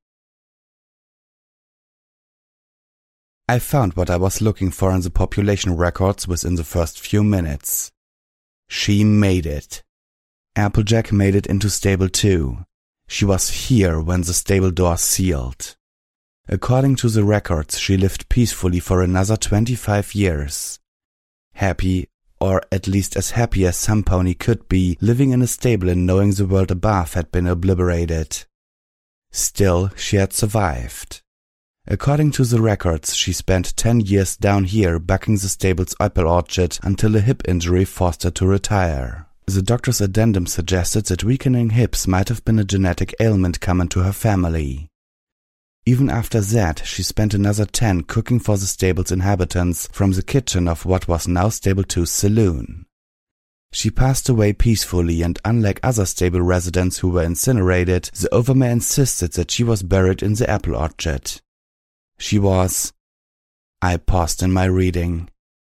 I found what I was looking for in the population records within the first few minutes. She made it. Applejack made it into Stable 2. She was here when the stable door sealed. According to the records, she lived peacefully for another 25 years. Happy, or at least as happy as some pony could be, living in a stable and knowing the world above had been obliterated. Still, she had survived. According to the records, she spent 10 years down here bucking the stable's apple orchard until a hip injury forced her to retire. The doctor's addendum suggested that weakening hips might have been a genetic ailment common to her family. Even after that, she spent another 10 cooking for the stable's inhabitants from the kitchen of what was now Stable 2's saloon. She passed away peacefully, and unlike other stable residents who were incinerated, the Overmare insisted that she was buried in the apple orchard. She was... I paused in my reading.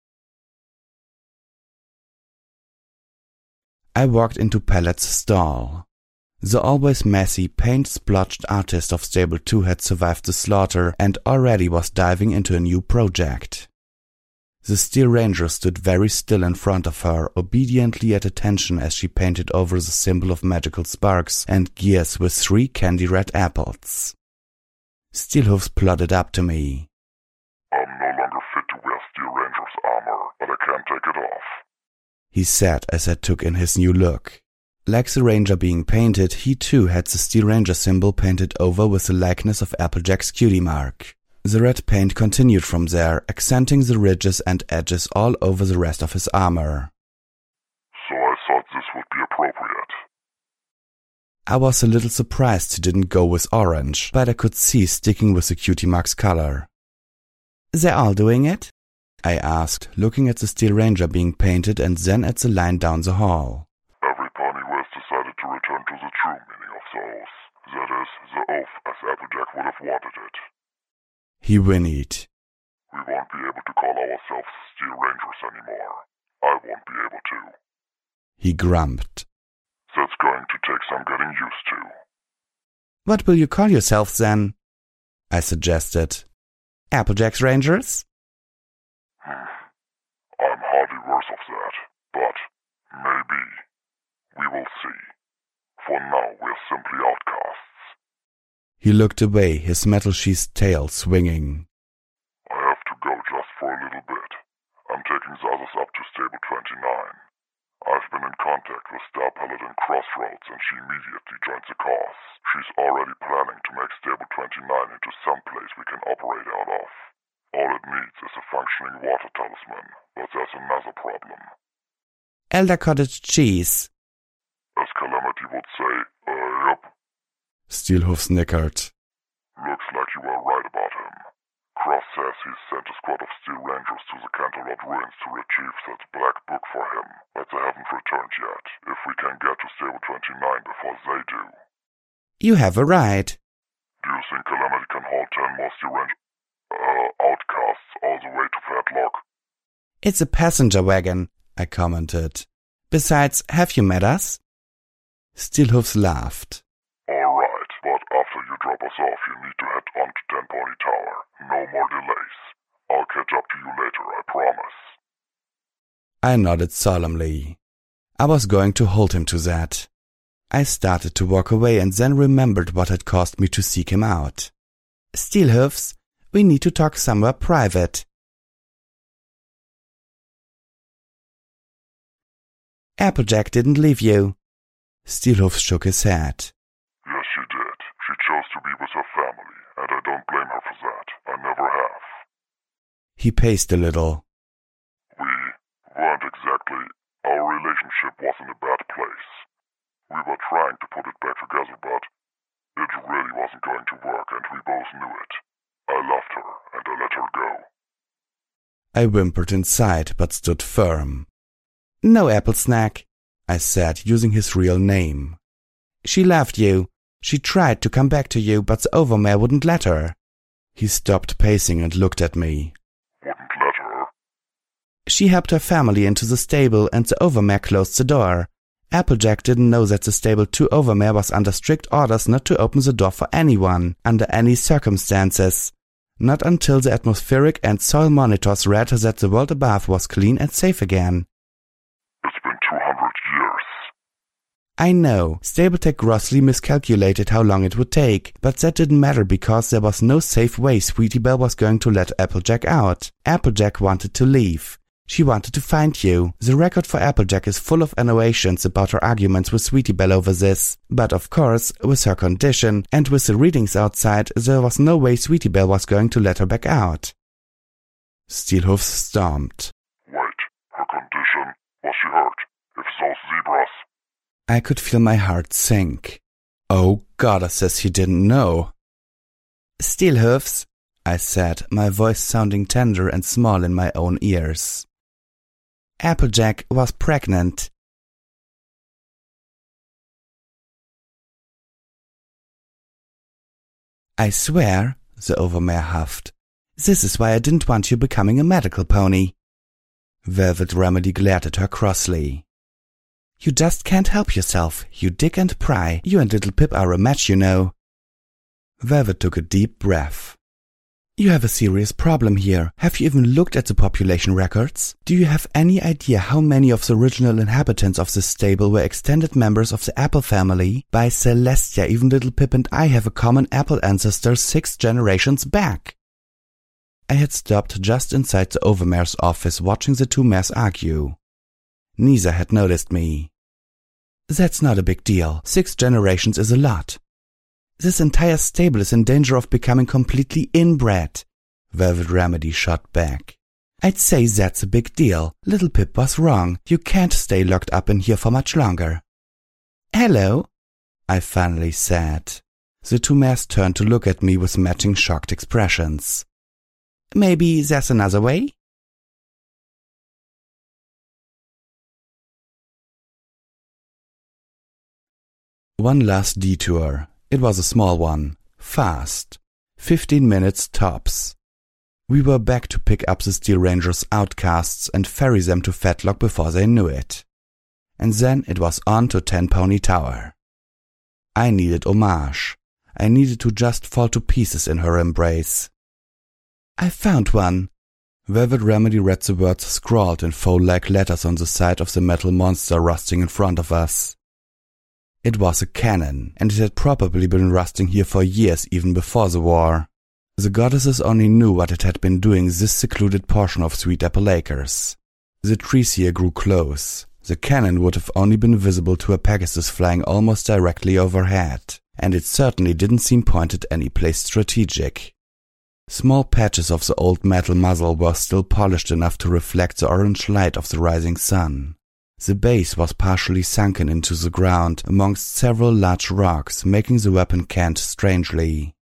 I walked into Pellet's stall. The always messy, paint-splotched artist of Stable 2 had survived the slaughter and already was diving into a new project. The Steel Ranger stood very still in front of her, obediently at attention as she painted over the symbol of magical sparks and gears with 3 candy-red apples. Steelhooves plodded up to me. I'm no longer fit to wear Steel Ranger's armor, but I can't take it off, he said as I took in his new look. Like the Ranger being painted, he too had the Steel Ranger symbol painted over with the likeness of Applejack's cutie mark. The red paint continued from there, accenting the ridges and edges all over the rest of his armor. So I thought this would be appropriate. I was a little surprised he didn't go with orange, but I could see sticking with the cutie mark's color. They're all doing it? I asked, looking at the Steel Ranger being painted and then at the line down the hall. Every pony who has decided to return to the true meaning of the oath. That is, the oath as Applejack would have wanted it. He whinnied. We won't be able to call ourselves Steel Rangers anymore. I won't be able to. He grumped. That's going to take some getting used to. What will you call yourselves then? I suggested. Applejack's Rangers? I'm hardly worse of that, but maybe. We will see. For now, we're simply outcasts. He looked away, his metal-sheathed tail swinging. I have to go just for a little bit. I'm taking the others up to Stable 29. I've been in contact with Star Paladin Crossroads, and she immediately joined the cause. She's already planning to make Stable 29 into some place we can operate out of. All it needs is a functioning water talisman, but there's another problem. Elder Cottage Cheese. As Calamity would say, yup. Steelhoof snickered. Looks like you were right about him. Cross says he's sent a squad of Steel Rangers to the Canterlot ruins to retrieve that black book for him, but they haven't returned yet. If we can get to Stable 29 before they do. You have a right. Do you think Calamity can haul 10 more Steel Ranger outcasts all the way to Fatlock? It's a passenger wagon, I commented. Besides, have you met us? Steelhoofs laughed. Alright, but after you drop us off, you need to head on to Ten Pony Tower. No more delays. I'll catch up to you later, I promise. I nodded solemnly. I was going to hold him to that. I started to walk away and then remembered what had caused me to seek him out. Steelhoofs, we need to talk somewhere private. Applejack didn't leave you. Steelhoofs shook his head. Yes, she did. She chose to be with her family, and I don't blame her for that. I never have. He paced a little. We weren't exactly. Our relationship was in a bad place. We were trying to put it back together, but it really wasn't going to work, and we both knew it. I loved her, and I let her go. I whimpered inside, but stood firm. No, Apple Snack, I said, using his real name. She loved you. She tried to come back to you, but the Overmare wouldn't let her. He stopped pacing and looked at me. Wouldn't let her? She helped her family into the stable, and the Overmare closed the door. Applejack didn't know that the Stable 2 Overmare was under strict orders not to open the door for anyone, under any circumstances. Not until the atmospheric and soil monitors read that the world above was clean and safe again. It's been 200 years. I know, Stable-Tech grossly miscalculated how long it would take, but that didn't matter because there was no safe way Sweetie Belle was going to let Applejack out. Applejack wanted to leave. She wanted to find you. The record for Applejack is full of annotations about her arguments with Sweetie Belle over this. But of course, with her condition, and with the readings outside, there was no way Sweetie Belle was going to let her back out. Steelhoofs stomped. Wait, her condition? Was she hurt? If so, zebras? I could feel my heart sink. Oh, goddesses, he didn't know. Steelhoofs, I said, my voice sounding tender and small in my own ears. Applejack was pregnant. I swear, the Overmare huffed, this is why I didn't want you becoming a medical pony. Velvet Remedy glared at her crossly. You just can't help yourself, you dig and pry. You and Little Pip are a match, you know. Velvet took a deep breath. You have a serious problem here. Have you even looked at the population records? Do you have any idea how many of the original inhabitants of this stable were extended members of the Apple family? By Celestia, even Little Pip and I have a common Apple ancestor 6 generations back. I had stopped just inside the Overmare's office watching the two mares argue. Neither had noticed me. That's not a big deal. 6 generations is a lot. This entire stable is in danger of becoming completely inbred, Velvet Remedy shot back. I'd say that's a big deal. Little Pip was wrong. You can't stay locked up in here for much longer. Hello, I finally said. The two mares turned to look at me with matching shocked expressions. Maybe there's another way? One last detour. It was a small one, fast, 15 minutes tops. We were back to pick up the Steel Rangers' outcasts and ferry them to Fatlock before they knew it. And then it was on to Ten Pony Tower. I needed homage. I needed to just fall to pieces in her embrace. I found one. Velvet Remedy read the words scrawled in foal-like letters on the side of the metal monster rusting in front of us. It was a cannon, and it had probably been rusting here for years even before the war. The goddesses only knew what it had been doing this secluded portion of Sweet Apple Acres. The trees here grew close. The cannon would have only been visible to a Pegasus flying almost directly overhead, and it certainly didn't seem pointed any place strategic. Small patches of the old metal muzzle were still polished enough to reflect the orange light of the rising sun. The base was partially sunken into the ground amongst several large rocks, making the weapon cant strangely.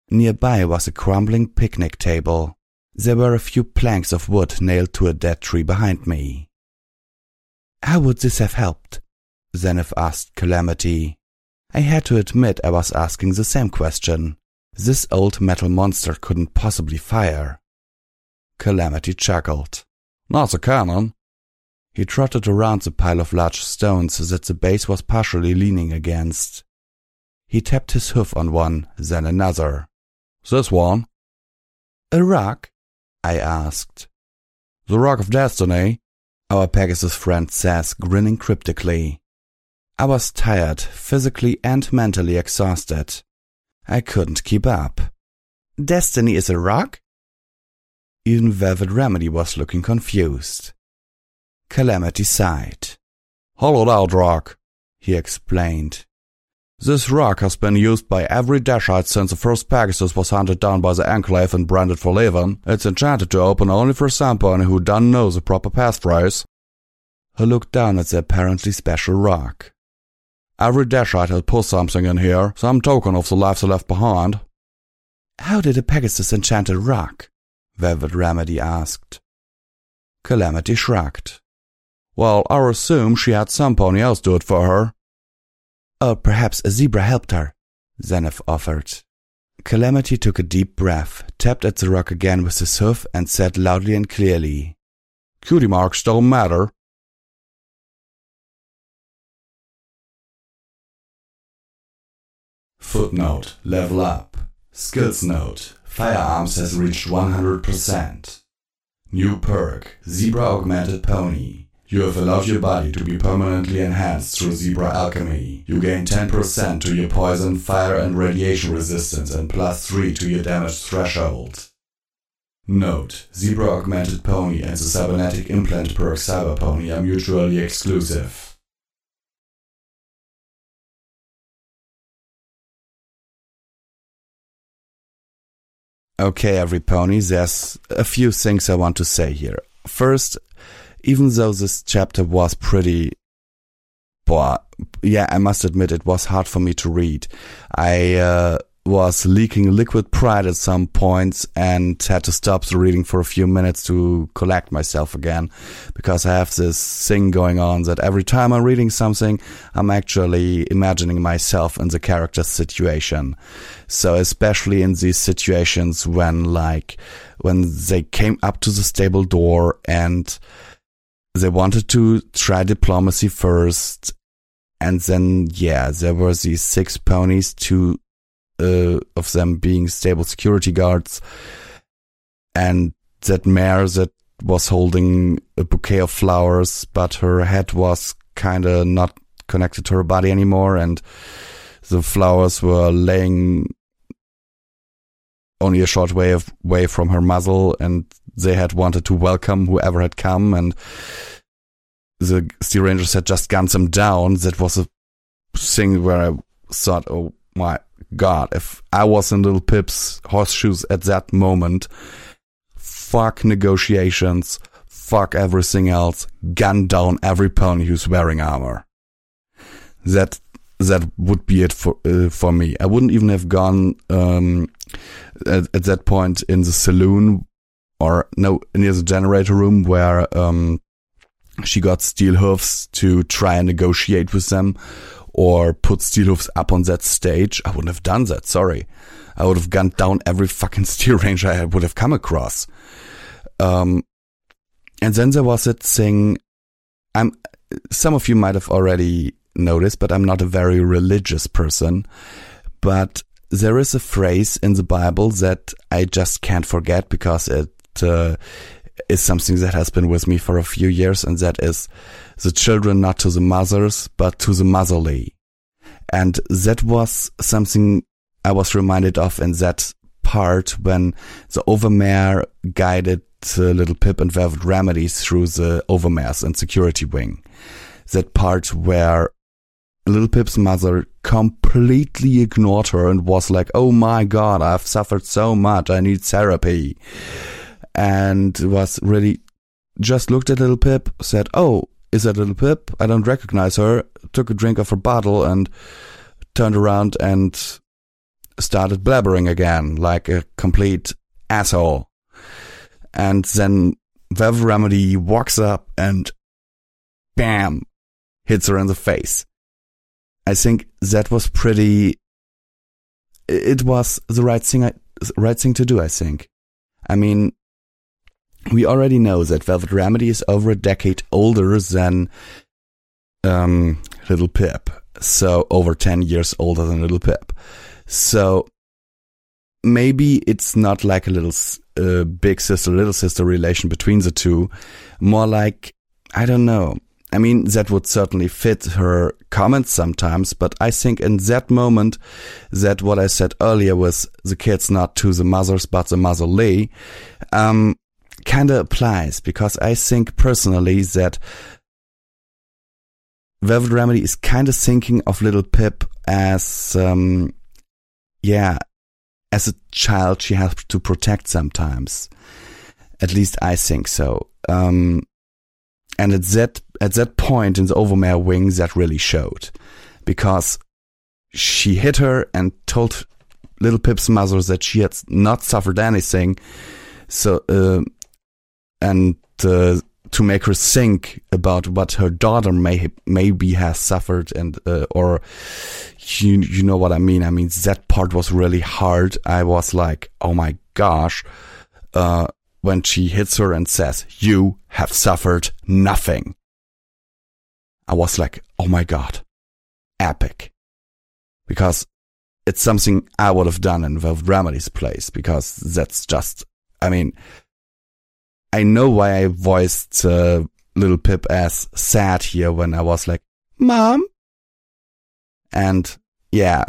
Nearby was a crumbling picnic table. There were a few planks of wood nailed to a dead tree behind me. "How would this have helped?" Zenith asked Calamity. I had to admit I was asking the same question. This old metal monster couldn't possibly fire. Calamity chuckled. "Not a cannon." He trotted around the pile of large stones that the base was partially leaning against. He tapped his hoof on one, then another. "This one?" "A rock?" I asked. "The Rock of Destiny," our Pegasus friend says, grinning cryptically. I was tired, physically and mentally exhausted. I couldn't keep up. "Destiny is a rock?" Even Velvet Remedy was looking confused. Calamity sighed. "Hollowed out rock," he explained. "This rock has been used by every Dashite since the first Pegasus was hunted down by the Enclave and branded for leaving. It's enchanted to open only for somebody who doesn't know the proper passphrase." He looked down at the apparently special rock. "Every Dashite had put something in here, some token of the lives they left behind." "How did a Pegasus enchant a rock?" Velvet Remedy asked. Calamity shrugged. "Well, I assume she had some pony else do it for her." "Or perhaps a zebra helped her," Zenith offered. Calamity took a deep breath, tapped at the rock again with his hoof, and said loudly and clearly, "Cutie marks don't matter." Footnote: level up. Skills note: Firearms has reached 100%. New perk: Zebra Augmented Pony. You have allowed your body to be permanently enhanced through Zebra Alchemy. You gain 10% to your poison, fire and radiation resistance and +3 to your damage threshold. Note: Zebra Augmented Pony and the Cybernetic Implant perk Cyber Pony are mutually exclusive. Okay, every pony, there's a few things I want to say here. First, even though this chapter was pretty... I must admit it was hard for me to read. I was leaking liquid pride at some points and had to stop the reading for a few minutes to collect myself again, because I have this thing going on that every time I'm reading something, I'm actually imagining myself in the character's situation. So especially in these situations when they came up to the stable door and they wanted to try diplomacy first, and then there were these 6 ponies, 2 of them being stable security guards, and that mare that was holding a bouquet of flowers, but her head was kinda not connected to her body anymore, and the flowers were laying only a short way away from her muzzle, and they had wanted to welcome whoever had come, and the Steel Rangers had just gunned them down. That was a thing where I thought, oh my God, if I was in Little Pip's horseshoes at that moment, fuck negotiations, fuck everything else, gun down every pony who's wearing armor. That would be it for me. I wouldn't even have gone at that point in the saloon, or no, near the generator room where she got Steel Hoofs to try and negotiate with them, or put Steel Hoofs up on that stage. I wouldn't have done that, sorry. I would have gunned down every fucking Steel Ranger I would have come across. And then there was that thing, some of you might have already noticed, but I'm not a very religious person. But there is a phrase in the Bible that I just can't forget, because it is something that has been with me for a few years, and that is the children not to the mothers, but to the motherly. And that was something I was reminded of in that part when the Overmare guided Little Pip and Velvet Remedy through the Overmares and security wing. That part where Little Pip's mother completely ignored her and was like, oh my God, I've suffered so much, I need therapy. And was really just looked at Little Pip, said, oh, is that Little Pip? I don't recognize her. Took a drink of her bottle and turned around and started blabbering again like a complete asshole. And then Velvet Remedy walks up and bam, hits her in the face. I think that was it was the right thing to do, I think. I mean, we already know that Velvet Remedy is over a decade older than Little Pip. So over 10 years older than Little Pip. So maybe it's not like a little big sister, little sister relation between the two. More like, I don't know. I mean, that would certainly fit her comments sometimes, but I think in that moment, that what I said earlier was the kids not to the mothers, but the motherly, kind of applies, because I think personally that Velvet Remedy is kind of thinking of Little Pip as, as a child she has to protect sometimes. At least I think so. And at that point in the Overmare wing, that really showed, because she hit her and told Little Pip's mother that she had not suffered anything. So, to make her think about what her daughter maybe has suffered, and or you know what I mean. I mean, that part was really hard. I was like, oh my gosh. When she hits her and says, "You have suffered nothing." I was like, oh my God, epic. Because it's something I would have done in Velvet Remedy's place, because that's just, I mean, I know why I voiced Little Pip as sad here when I was like, Mom? And yeah,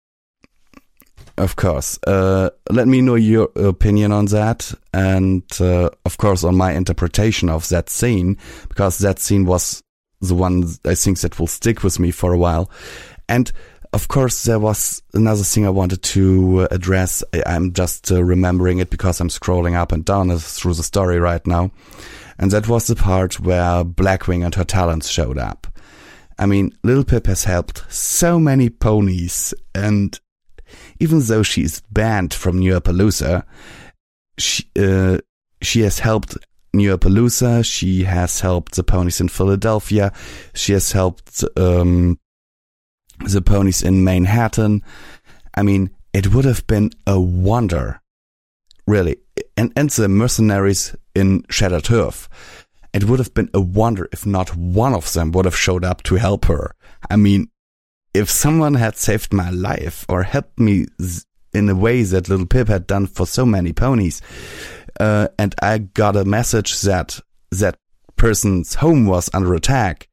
of course. Let me know your opinion on that, and of course on my interpretation of that scene, because that scene was the one I think that will stick with me for a while. And of course there was another thing I wanted to address. I'm just remembering it because I'm scrolling up and down through the story right now, and that was the part where Blackwing and her talents showed up. I mean, Little Pip has helped so many ponies, and even though she's banned from New Appaloosa, she has helped New Appaloosa, she has helped the ponies in Philadelphia, she has helped the ponies in Manhattan. I mean, it would have been a wonder, really. And the mercenaries in Shattered Turf. It would have been a wonder if not one of them would have showed up to help her. I mean, if someone had saved my life or helped me in a way that Little Pip had done for so many ponies, and I got a message that that person's home was under attack,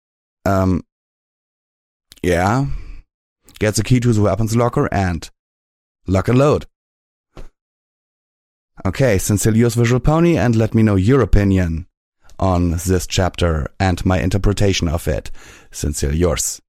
get the key to the weapons locker and lock and load. Okay, sincerely yours, Visual Pony, and let me know your opinion on this chapter and my interpretation of it. Sincerely yours.